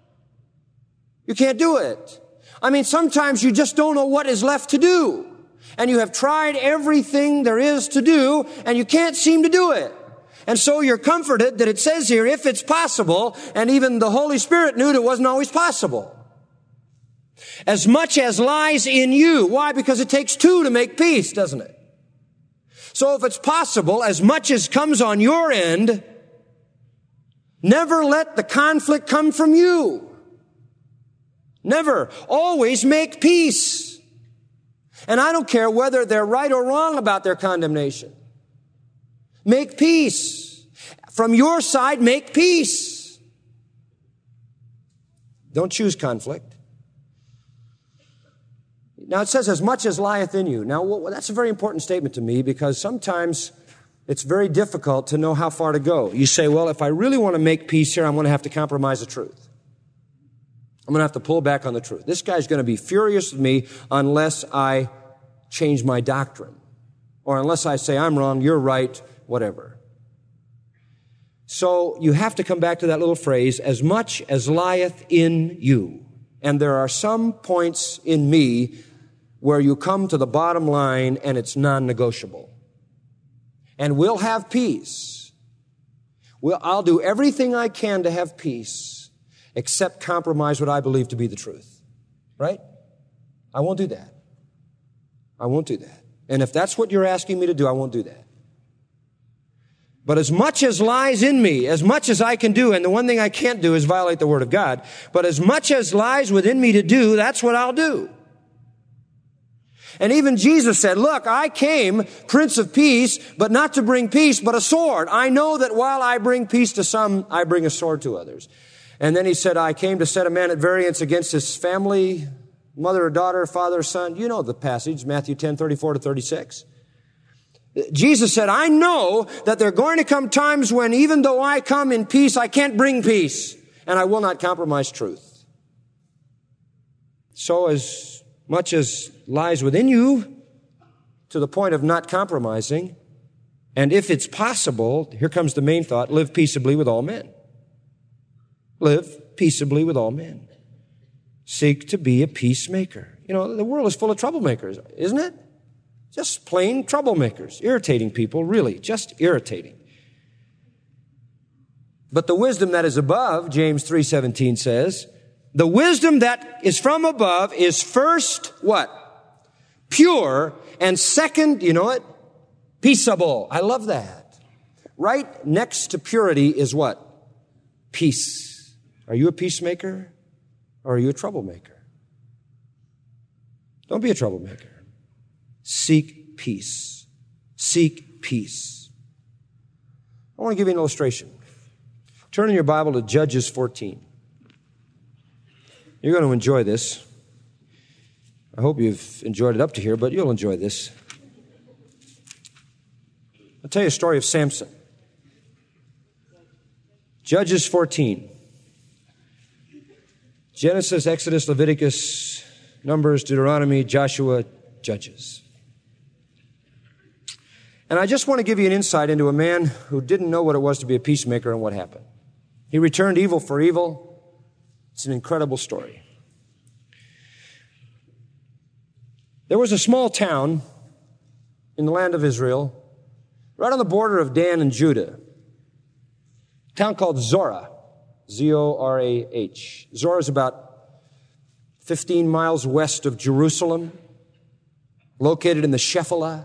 You can't do it. I mean, sometimes you just don't know what is left to do. And you have tried everything there is to do, and you can't seem to do it. And so you're comforted that it says here, if it's possible, and even the Holy Spirit knew it wasn't always possible. As much as lies in you. Why? Because it takes two to make peace, doesn't it? So if it's possible, as much as comes on your end, never let the conflict come from you. Never. Always make peace. And I don't care whether they're right or wrong about their condemnation. Make peace. From your side, make peace. Don't choose conflict. Now it says, as much as lieth in you. Now that's a very important statement to me, because sometimes it's very difficult to know how far to go. You say, well, if I really want to make peace here, I'm going to have to compromise the truth. I'm going to have to pull back on the truth. This guy's going to be furious with me unless I change my doctrine, or unless I say I'm wrong, you're right, whatever. So you have to come back to that little phrase, as much as lieth in you. And there are some points in me where you come to the bottom line and it's non-negotiable. And we'll have peace. I'll do everything I can to have peace, except compromise what I believe to be the truth. Right? I won't do that. I won't do that. And if that's what you're asking me to do, I won't do that. But as much as lies in me, as much as I can do, and the one thing I can't do is violate the Word of God, but as much as lies within me to do, that's what I'll do. And even Jesus said, look, I came, Prince of Peace, but not to bring peace, but a sword. I know that while I bring peace to some, I bring a sword to others. And then he said, I came to set a man at variance against his family, mother or daughter, father or son. You know the passage, Matthew 10:34-36. Jesus said, I know that there are going to come times when even though I come in peace, I can't bring peace, and I will not compromise truth. So as much as lies within you, to the point of not compromising, and if it's possible, here comes the main thought, live peaceably with all men. Live peaceably with all men. Seek to be a peacemaker. You know, the world is full of troublemakers, isn't it? Just plain troublemakers, irritating people, really, just irritating. But the wisdom that is above, James 3:17 says, the wisdom that is from above is first, what? Pure, and second, you know it? Peaceable. I love that. Right next to purity is what? Peace. Are you a peacemaker or are you a troublemaker? Don't be a troublemaker. Seek peace. Seek peace. I want to give you an illustration. Turn in your Bible to Judges 14. You're going to enjoy this. I hope you've enjoyed it up to here, but you'll enjoy this. I'll tell you a story of Samson. Judges 14. Genesis, Exodus, Leviticus, Numbers, Deuteronomy, Joshua, Judges. And I just want to give you an insight into a man who didn't know what it was to be a peacemaker and what happened. He returned evil for evil. It's an incredible story. There was a small town in the land of Israel, right on the border of Dan and Judah, a town called Zorah, Z-O-R-A-H. Zorah is about 15 miles west of Jerusalem, located in the Shephelah.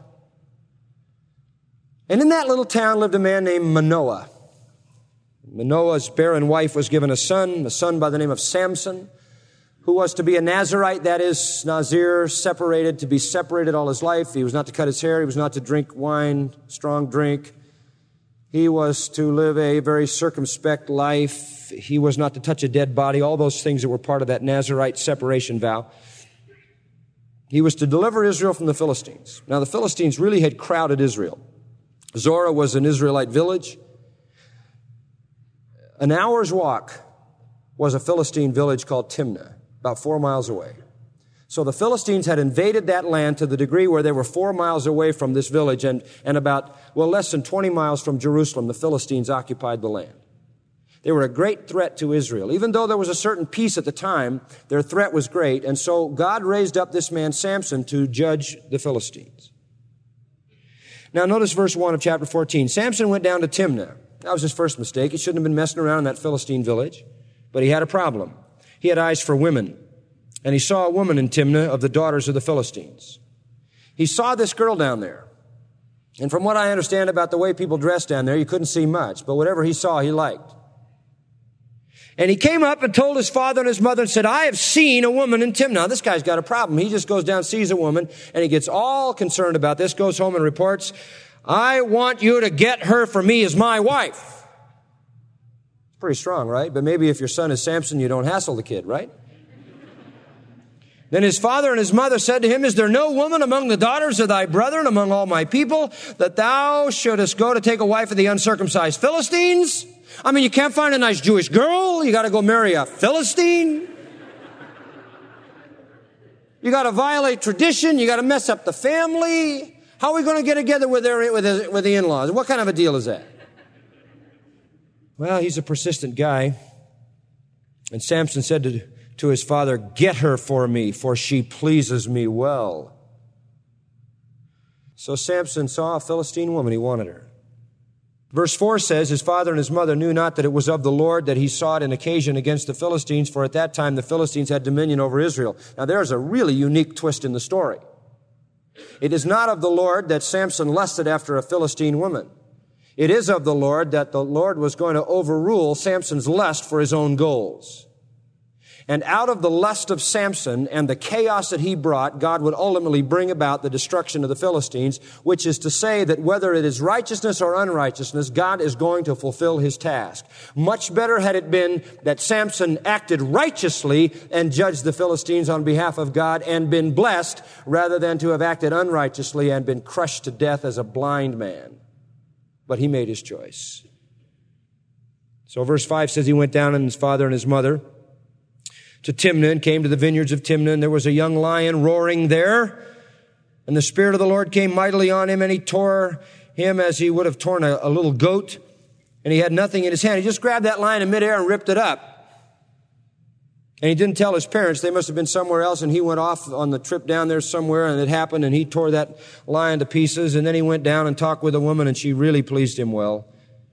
And in that little town lived a man named Manoah. Manoah's barren wife was given a son by the name of Samson, who was to be a Nazirite, that is, Nazir, separated, to be separated all his life. He was not to cut his hair. He was not to drink wine, strong drink. He was to live a very circumspect life. He was not to touch a dead body, all those things that were part of that Nazirite separation vow. He was to deliver Israel from the Philistines. Now, the Philistines really had crowded Israel. Zorah was an Israelite village. An hour's walk was a Philistine village called Timnah, about 4 miles away. So the Philistines had invaded that land to the degree where they were 4 miles away from this village, and about, less than 20 miles from Jerusalem, the Philistines occupied the land. They were a great threat to Israel. Even though there was a certain peace at the time, their threat was great, and so God raised up this man Samson to judge the Philistines. Now notice verse 1 of chapter 14. Samson went down to Timnah. That was his first mistake. He shouldn't have been messing around in that Philistine village. But he had a problem. He had eyes for women. And he saw a woman in Timnah of the daughters of the Philistines. He saw this girl down there. And from what I understand about the way people dress down there, you couldn't see much. But whatever he saw, he liked. And he came up and told his father and his mother and said, I have seen a woman in Timnah. Now, this guy's got a problem. He just goes down, sees a woman, and he gets all concerned about this, goes home and reports, I want you to get her for me as my wife. Pretty strong, right? But maybe if your son is Samson, you don't hassle the kid, right? Then his father and his mother said to him, is there no woman among the daughters of thy brethren, among all my people, that thou shouldest go to take a wife of the uncircumcised Philistines? I mean, you can't find a nice Jewish girl. You got to go marry a Philistine. You got to violate tradition. You got to mess up the family. How are we going to get together with the in-laws? What kind of a deal is that? Well, he's a persistent guy. And Samson said to his father, get her for me, for she pleases me well. So Samson saw a Philistine woman. He wanted her. Verse 4 says, his father and his mother knew not that it was of the Lord that he sought an occasion against the Philistines, for at that time the Philistines had dominion over Israel. Now there's a really unique twist in the story. It is not of the Lord that Samson lusted after a Philistine woman. It is of the Lord that the Lord was going to overrule Samson's lust for his own goals. And out of the lust of Samson and the chaos that he brought, God would ultimately bring about the destruction of the Philistines, which is to say that whether it is righteousness or unrighteousness, God is going to fulfill his task. Much better had it been that Samson acted righteously and judged the Philistines on behalf of God and been blessed, rather than to have acted unrighteously and been crushed to death as a blind man. But he made his choice. So verse 5 says he went down, and his father and his mother, to Timnah, and came to the vineyards of Timnah, and there was a young lion roaring there. And the Spirit of the Lord came mightily on him, and he tore him as he would have torn a little goat. And he had nothing in his hand. He just grabbed that lion in midair and ripped it up. And he didn't tell his parents. They must have been somewhere else, and he went off on the trip down there somewhere, and it happened, and he tore that lion to pieces. And then he went down and talked with a woman, and she really pleased him well.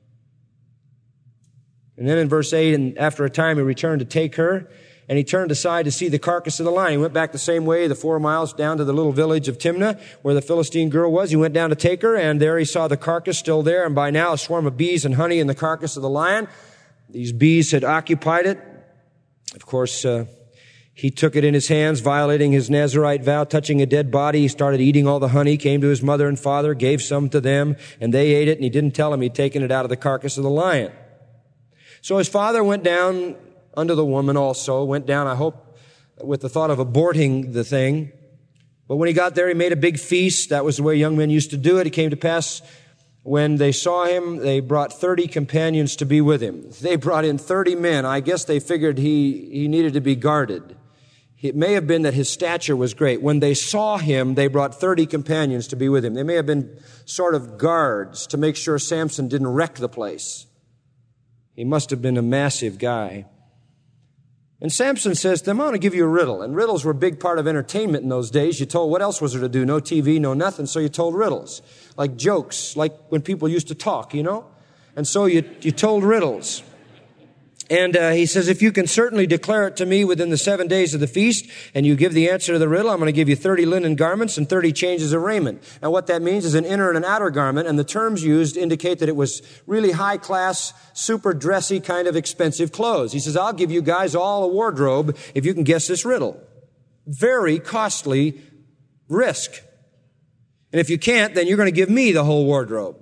And then in verse 8, and after a time he returned to take her, and he turned aside to see the carcass of the lion. He went back the same way, the 4 miles down to the little village of Timnah, where the Philistine girl was. He went down to take her, and there he saw the carcass still there, and by now a swarm of bees and honey in the carcass of the lion. These bees had occupied it. Of course, he took it in his hands, violating his Nazirite vow, touching a dead body. He started eating all the honey, came to his mother and father, gave some to them, and they ate it, and he didn't tell them he'd taken it out of the carcass of the lion. So his father went down unto the woman also, went down, I hope, with the thought of aborting the thing. But when he got there, he made a big feast. That was the way young men used to do it. It came to pass, when they saw him, they brought 30 companions to be with him. They brought in 30 men. I guess they figured he needed to be guarded. It may have been that his stature was great. When they saw him, they brought 30 companions to be with him. They may have been sort of guards to make sure Samson didn't wreck the place. He must have been a massive guy. And Samson says to them, I want to give you a riddle. And riddles were a big part of entertainment in those days. You told, what else was there to do? No TV, no nothing. So you told riddles, like jokes, like when people used to talk, you know? And so you told riddles. And he says, if you can certainly declare it to me within the 7 days of the feast, and you give the answer to the riddle, I'm going to give you 30 linen garments and 30 changes of raiment. And what that means is an inner and an outer garment, and the terms used indicate that it was really high-class, super dressy, kind of expensive clothes. He says, I'll give you guys all a wardrobe if you can guess this riddle. Very costly risk. And if you can't, then you're going to give me the whole wardrobe.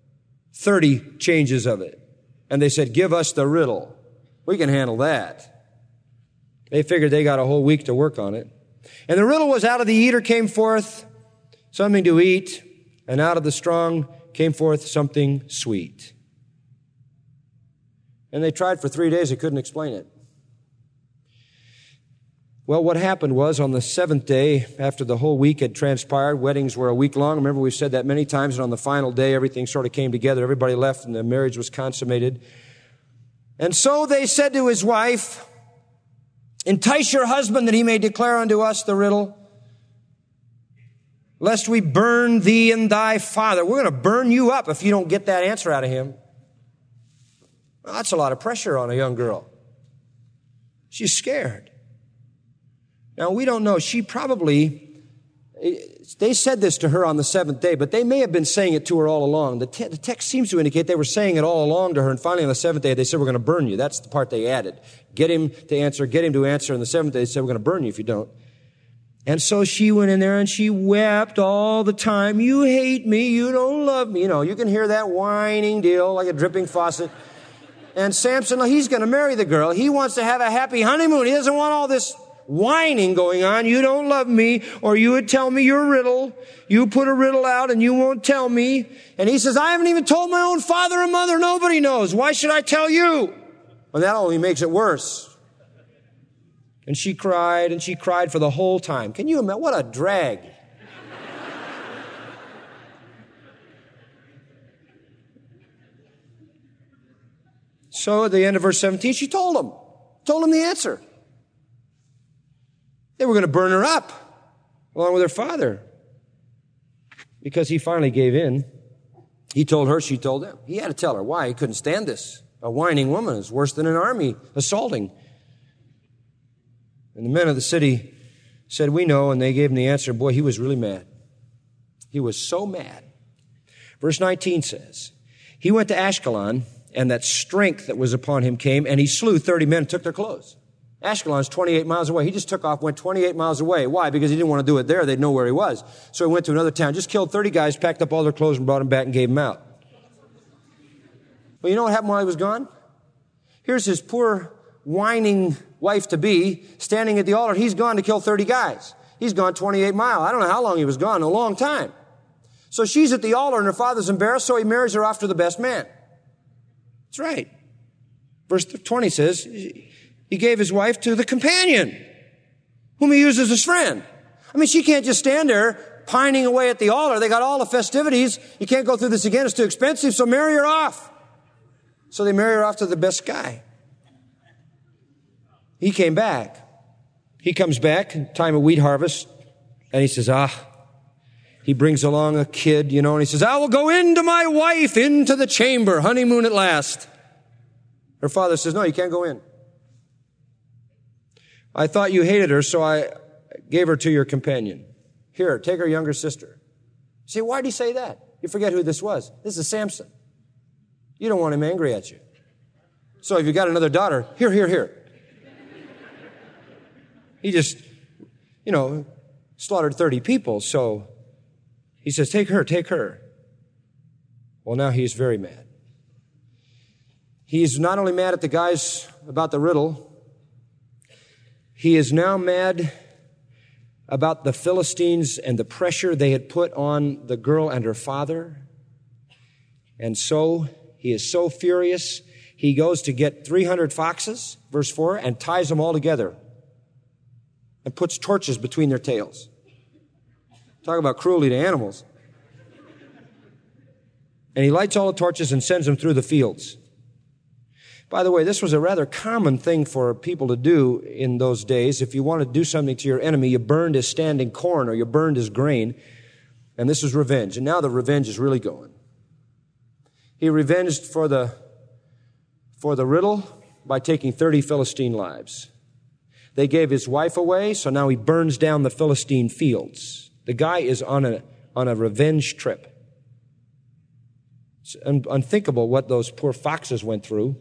30 changes of it. And they said, give us the riddle. We can handle that. They figured they got a whole week to work on it. And the riddle was, out of the eater came forth something to eat, and out of the strong came forth something sweet. And they tried for 3 days. They couldn't explain it. Well, what happened was, on the 7th day, after the whole week had transpired, weddings were a week long. Remember, we've said that many times. And on the final day, everything sort of came together. Everybody left, and the marriage was consummated. And so they said to his wife, entice your husband that he may declare unto us the riddle, lest we burn thee and thy father. We're going to burn you up if you don't get that answer out of him. Well, that's a lot of pressure on a young girl. She's scared. Now, we don't know. They said this to her on the 7th day, but they may have been saying it to her all along. The text seems to indicate they were saying it all along to her, and finally on the 7th day they said, we're going to burn you. That's the part they added. Get him to answer, and the 7th day they said, we're going to burn you if you don't. And so she went in there and she wept all the time. You hate me, you don't love me. You know, you can hear that whining deal like a dripping faucet. And Samson, he's going to marry the girl. He wants to have a happy honeymoon. He doesn't want all this whining going on. You don't love me, or you would tell me your riddle. You put a riddle out and you won't tell me. And he says, I haven't even told my own father and mother. Nobody knows. Why should I tell you? Well, that only makes it worse. And she cried for the whole time. Can you imagine? What a drag. So at the end of verse 17, she told him the answer. They were going to burn her up along with her father because he finally gave in. He told her, she told him. He had to tell her why. He couldn't stand this. A whining woman is worse than an army assaulting. And the men of the city said, we know, and they gave him the answer. Boy, he was really mad. He was so mad. Verse 19 says, he went to Ashkelon, and that strength that was upon him came, and he slew 30 men and took their clothes. Ashkelon's 28 miles away. He just took off, went 28 miles away. Why? Because he didn't want to do it there. They'd know where he was. So he went to another town, just killed 30 guys, packed up all their clothes and brought them back and gave them out. Well, you know what happened while he was gone? Here's his poor, whining wife-to-be standing at the altar. He's gone to kill 30 guys. He's gone 28 miles. I don't know how long he was gone, a long time. So she's at the altar and her father's embarrassed, so he marries her off to the best man. That's right. Verse 20 says, he gave his wife to the companion, whom he used as his friend. I mean, she can't just stand there pining away at the altar. They got all the festivities. You can't go through this again. It's too expensive, so marry her off. So they marry her off to the best guy. He came back. He comes back, time of wheat harvest, and he says, he brings along a kid, and he says, I will go into my wife, into the chamber, honeymoon at last. Her father says, no, you can't go in. I thought you hated her, so I gave her to your companion. Here, take her younger sister. See, why did he say that? You forget who this was. This is Samson. You don't want him angry at you. So if you got another daughter, here. He just, slaughtered 30 people, so he says, take her. Well, now he's very mad. He's not only mad at the guys about the riddle, he is now mad about the Philistines and the pressure they had put on the girl and her father. And so he is so furious, he goes to get 300 foxes, verse 4, and ties them all together and puts torches between their tails. Talk about cruelty to animals. And he lights all the torches and sends them through the fields. By the way, this was a rather common thing for people to do in those days. If you want to do something to your enemy, you burned his standing corn or you burned his grain. And this was revenge. And now the revenge is really going. He revenged for the riddle by taking 30 Philistine lives. They gave his wife away, so now he burns down the Philistine fields. The guy is on a revenge trip. It's unthinkable what those poor foxes went through.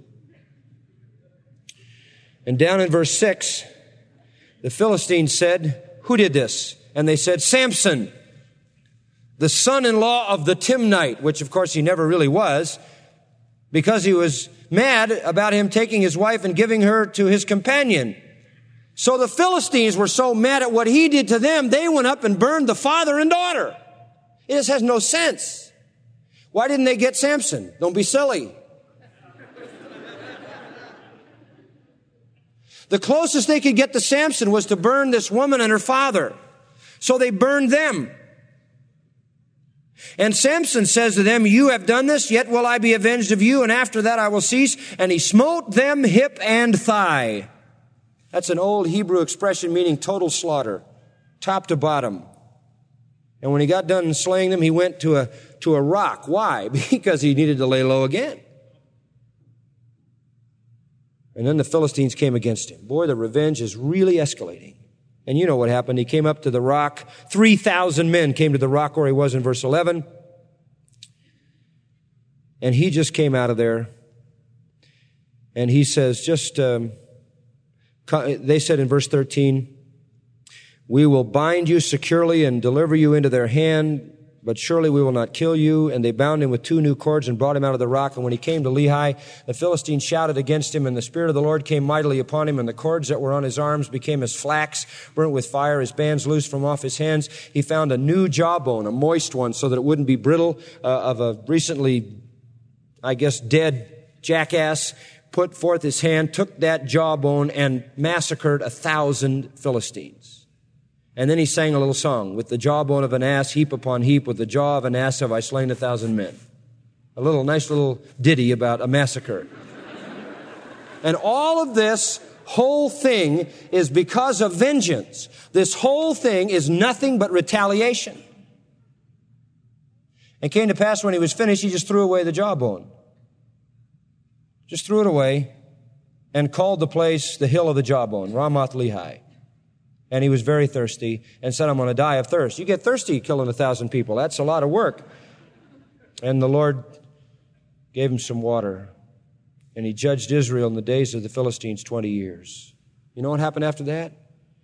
And down in verse 6, the Philistines said, who did this? And they said, Samson, the son-in-law of the Timnite, which of course he never really was, because he was mad about him taking his wife and giving her to his companion. So the Philistines were so mad at what he did to them, they went up and burned the father and daughter. It just has no sense. Why didn't they get Samson? Don't be silly. The closest they could get to Samson was to burn this woman and her father. So they burned them. And Samson says to them, you have done this, yet will I be avenged of you, and after that I will cease. And he smote them hip and thigh. That's an old Hebrew expression meaning total slaughter, top to bottom. And when he got done slaying them, he went to a rock. Why? Because he needed to lay low again. And then the Philistines came against him. Boy, the revenge is really escalating. And you know what happened. He came up to the rock. 3,000 men came to the rock where he was in verse 11. And he just came out of there. And he says, they said in verse 13, we will bind you securely and deliver you into their hand but surely we will not kill you. And they bound him with 2 new cords and brought him out of the rock. And when he came to Lehi, the Philistines shouted against him, and the Spirit of the Lord came mightily upon him, and the cords that were on his arms became as flax burnt with fire, his bands loosed from off his hands. He found a new jawbone, a moist one, so that it wouldn't be brittle, of a recently, dead jackass, put forth his hand, took that jawbone, and massacred 1,000 Philistines. And then he sang a little song, with the jawbone of an ass, heap upon heap, with the jaw of an ass have I slain 1,000 men. A nice little ditty about a massacre. And all of this whole thing is because of vengeance. This whole thing is nothing but retaliation. And it came to pass when he was finished, he just threw away the jawbone. Just threw it away and called the place the hill of the jawbone, Ramath Lehi. And he was very thirsty and said, I'm going to die of thirst. You get thirsty killing 1,000 people. That's a lot of work. And the Lord gave him some water. And he judged Israel in the days of the Philistines 20 years. You know what happened after that?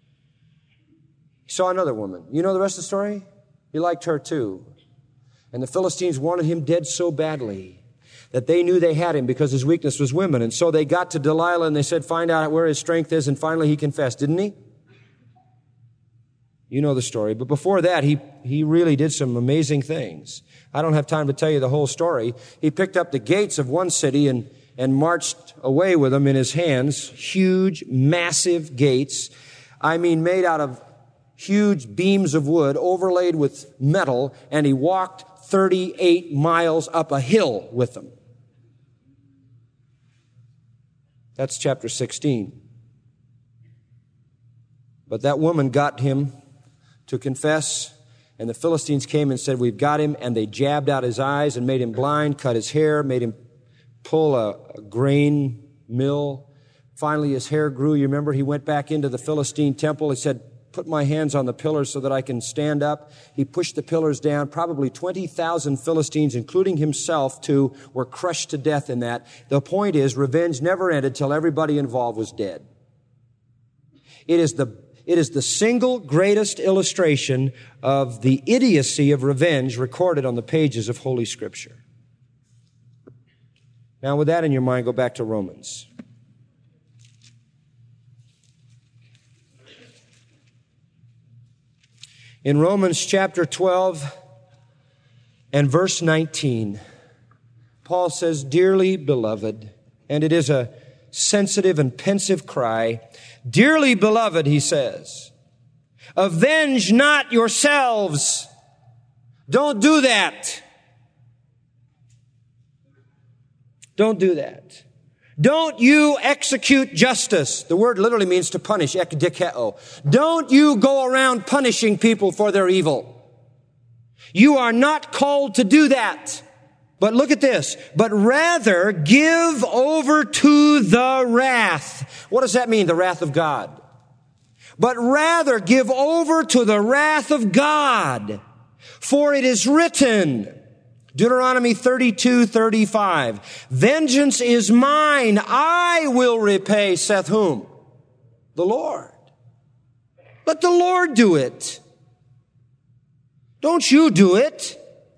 He saw another woman. You know the rest of the story? He liked her too. And the Philistines wanted him dead so badly that they knew they had him because his weakness was women. And so they got to Delilah and they said, find out where his strength is. And finally he confessed, didn't he? You know the story. But before that, he really did some amazing things. I don't have time to tell you the whole story. He picked up the gates of one city and marched away with them in his hands. Huge, massive gates. Made out of huge beams of wood overlaid with metal. And he walked 38 miles up a hill with them. That's chapter 16. But that woman got him to confess, and the Philistines came and said, we've got him, and they jabbed out his eyes and made him blind, cut his hair, made him pull a grain mill. Finally, his hair grew. You remember, he went back into the Philistine temple. He said, put my hands on the pillars so that I can stand up. He pushed the pillars down. Probably 20,000 Philistines, including himself too, were crushed to death in that. The point is, revenge never ended till everybody involved was dead. It is the single greatest illustration of the idiocy of revenge recorded on the pages of Holy Scripture. Now, with that in your mind, go back to Romans. In Romans chapter 12 and verse 19, Paul says, dearly beloved, and it is a sensitive and pensive cry, dearly beloved, he says, avenge not yourselves. Don't do that. Don't do that. Don't you execute justice. The word literally means to punish, ekdikeo. Don't you go around punishing people for their evil. You are not called to do that. But look at this. But rather give over to the wrath. What does that mean, the wrath of God? But rather give over to the wrath of God. For it is written, Deuteronomy 32:35, vengeance is mine, I will repay, saith whom? The Lord. Let the Lord do it. Don't you do it.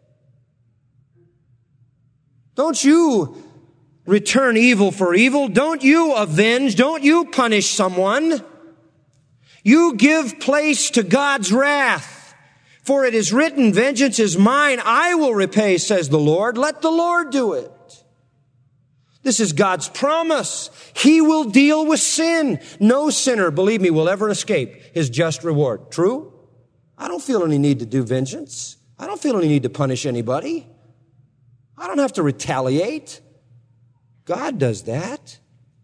Don't you return evil for evil. Don't you avenge. Don't you punish someone. You give place to God's wrath. For it is written, vengeance is mine, I will repay, says the Lord. Let the Lord do it. This is God's promise. He will deal with sin. No sinner, believe me, will ever escape his just reward. True? I don't feel any need to do vengeance. I don't feel any need to punish anybody. I don't have to retaliate. God does that.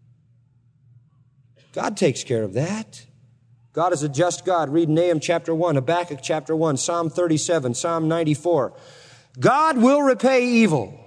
God takes care of that. God is a just God. Read Nahum chapter 1, Habakkuk chapter 1, Psalm 37, Psalm 94. God will repay evil.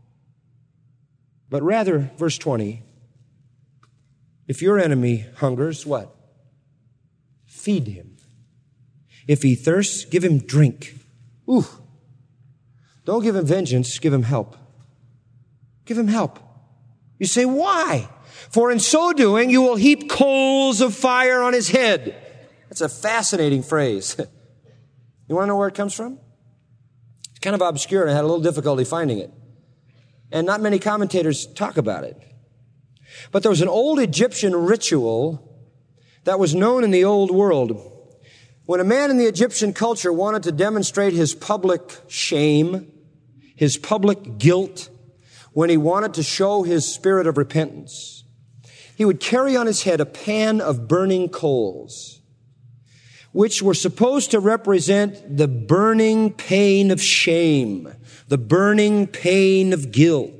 But rather, verse 20, if your enemy hungers, what? Feed him. If he thirsts, give him drink. Ooh. Don't give him vengeance, give him help. Give him help. You say, why? For in so doing, you will heap coals of fire on his head. That's a fascinating phrase. You want to know where it comes from? It's kind of obscure, and I had a little difficulty finding it. And not many commentators talk about it. But there was an old Egyptian ritual that was known in the old world. When a man in the Egyptian culture wanted to demonstrate his public shame, his public guilt, when he wanted to show his spirit of repentance, he would carry on his head a pan of burning coals, which were supposed to represent the burning pain of shame, the burning pain of guilt.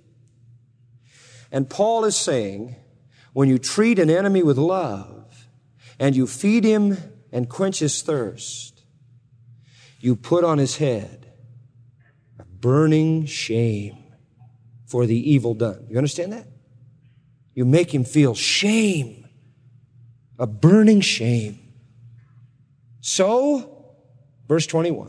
And Paul is saying, when you treat an enemy with love and you feed him and quench his thirst, you put on his head a burning shame for the evil done. You understand that? You make him feel shame, a burning shame. So, verse 21,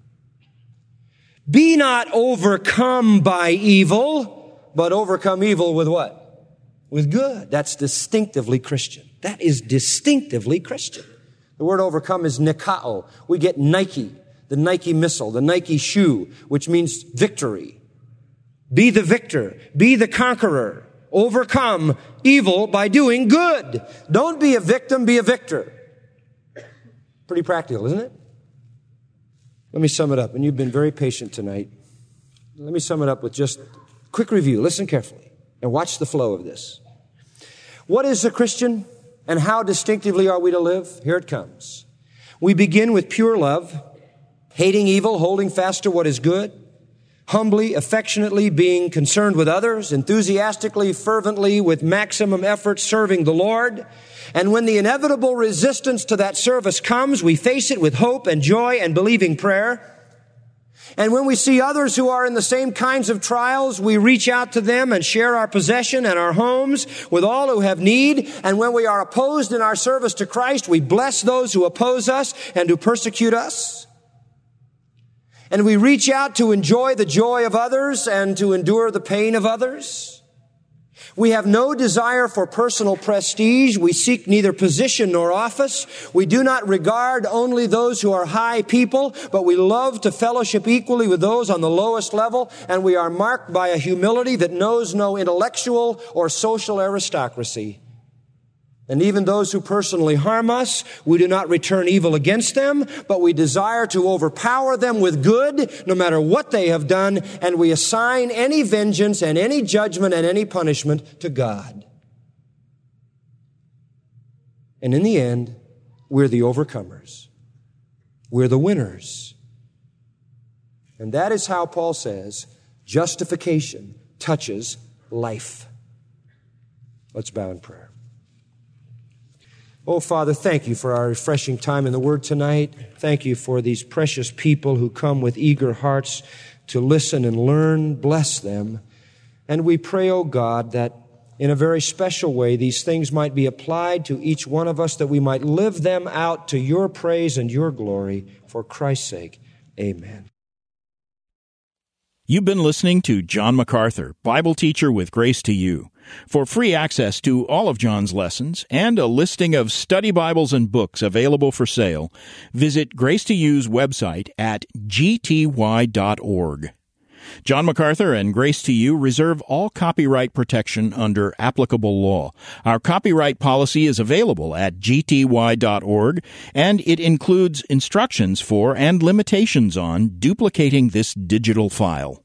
be not overcome by evil, but overcome evil with what? With good. That's distinctively Christian. That is distinctively Christian. The word overcome is nikao. We get Nike, the Nike missile, the Nike shoe, which means victory. Be the victor. Be the conqueror. Overcome evil by doing good. Don't be a victim, be a victor. Pretty practical, isn't it? Let me sum it up. And you've been very patient tonight. Let me sum it up with just a quick review. Listen carefully and watch the flow of this. What is a Christian and how distinctively are we to live? Here it comes. We begin with pure love, hating evil, holding fast to what is good, humbly, affectionately being concerned with others, enthusiastically, fervently, with maximum effort serving the Lord. And when the inevitable resistance to that service comes, we face it with hope and joy and believing prayer. And when we see others who are in the same kinds of trials, we reach out to them and share our possession and our homes with all who have need. And when we are opposed in our service to Christ, we bless those who oppose us and who persecute us. And we reach out to enjoy the joy of others and to endure the pain of others. We have no desire for personal prestige. We seek neither position nor office. We do not regard only those who are high people, but we love to fellowship equally with those on the lowest level. And we are marked by a humility that knows no intellectual or social aristocracy. And even those who personally harm us, we do not return evil against them, but we desire to overpower them with good, no matter what they have done, and we assign any vengeance and any judgment and any punishment to God. And in the end, we're the overcomers. We're the winners. And that is how Paul says justification touches life. Let's bow in prayer. Oh, Father, thank you for our refreshing time in the Word tonight. Thank you for these precious people who come with eager hearts to listen and learn. Bless them. And we pray, oh God, that in a very special way, these things might be applied to each one of us, that we might live them out to your praise and your glory. For Christ's sake, amen. You've been listening to John MacArthur, Bible teacher with Grace to You. For free access to all of John's lessons and a listing of study Bibles and books available for sale, visit Grace to You's website at gty.org. John MacArthur and Grace to You reserve all copyright protection under applicable law. Our copyright policy is available at gty.org, and it includes instructions for and limitations on duplicating this digital file.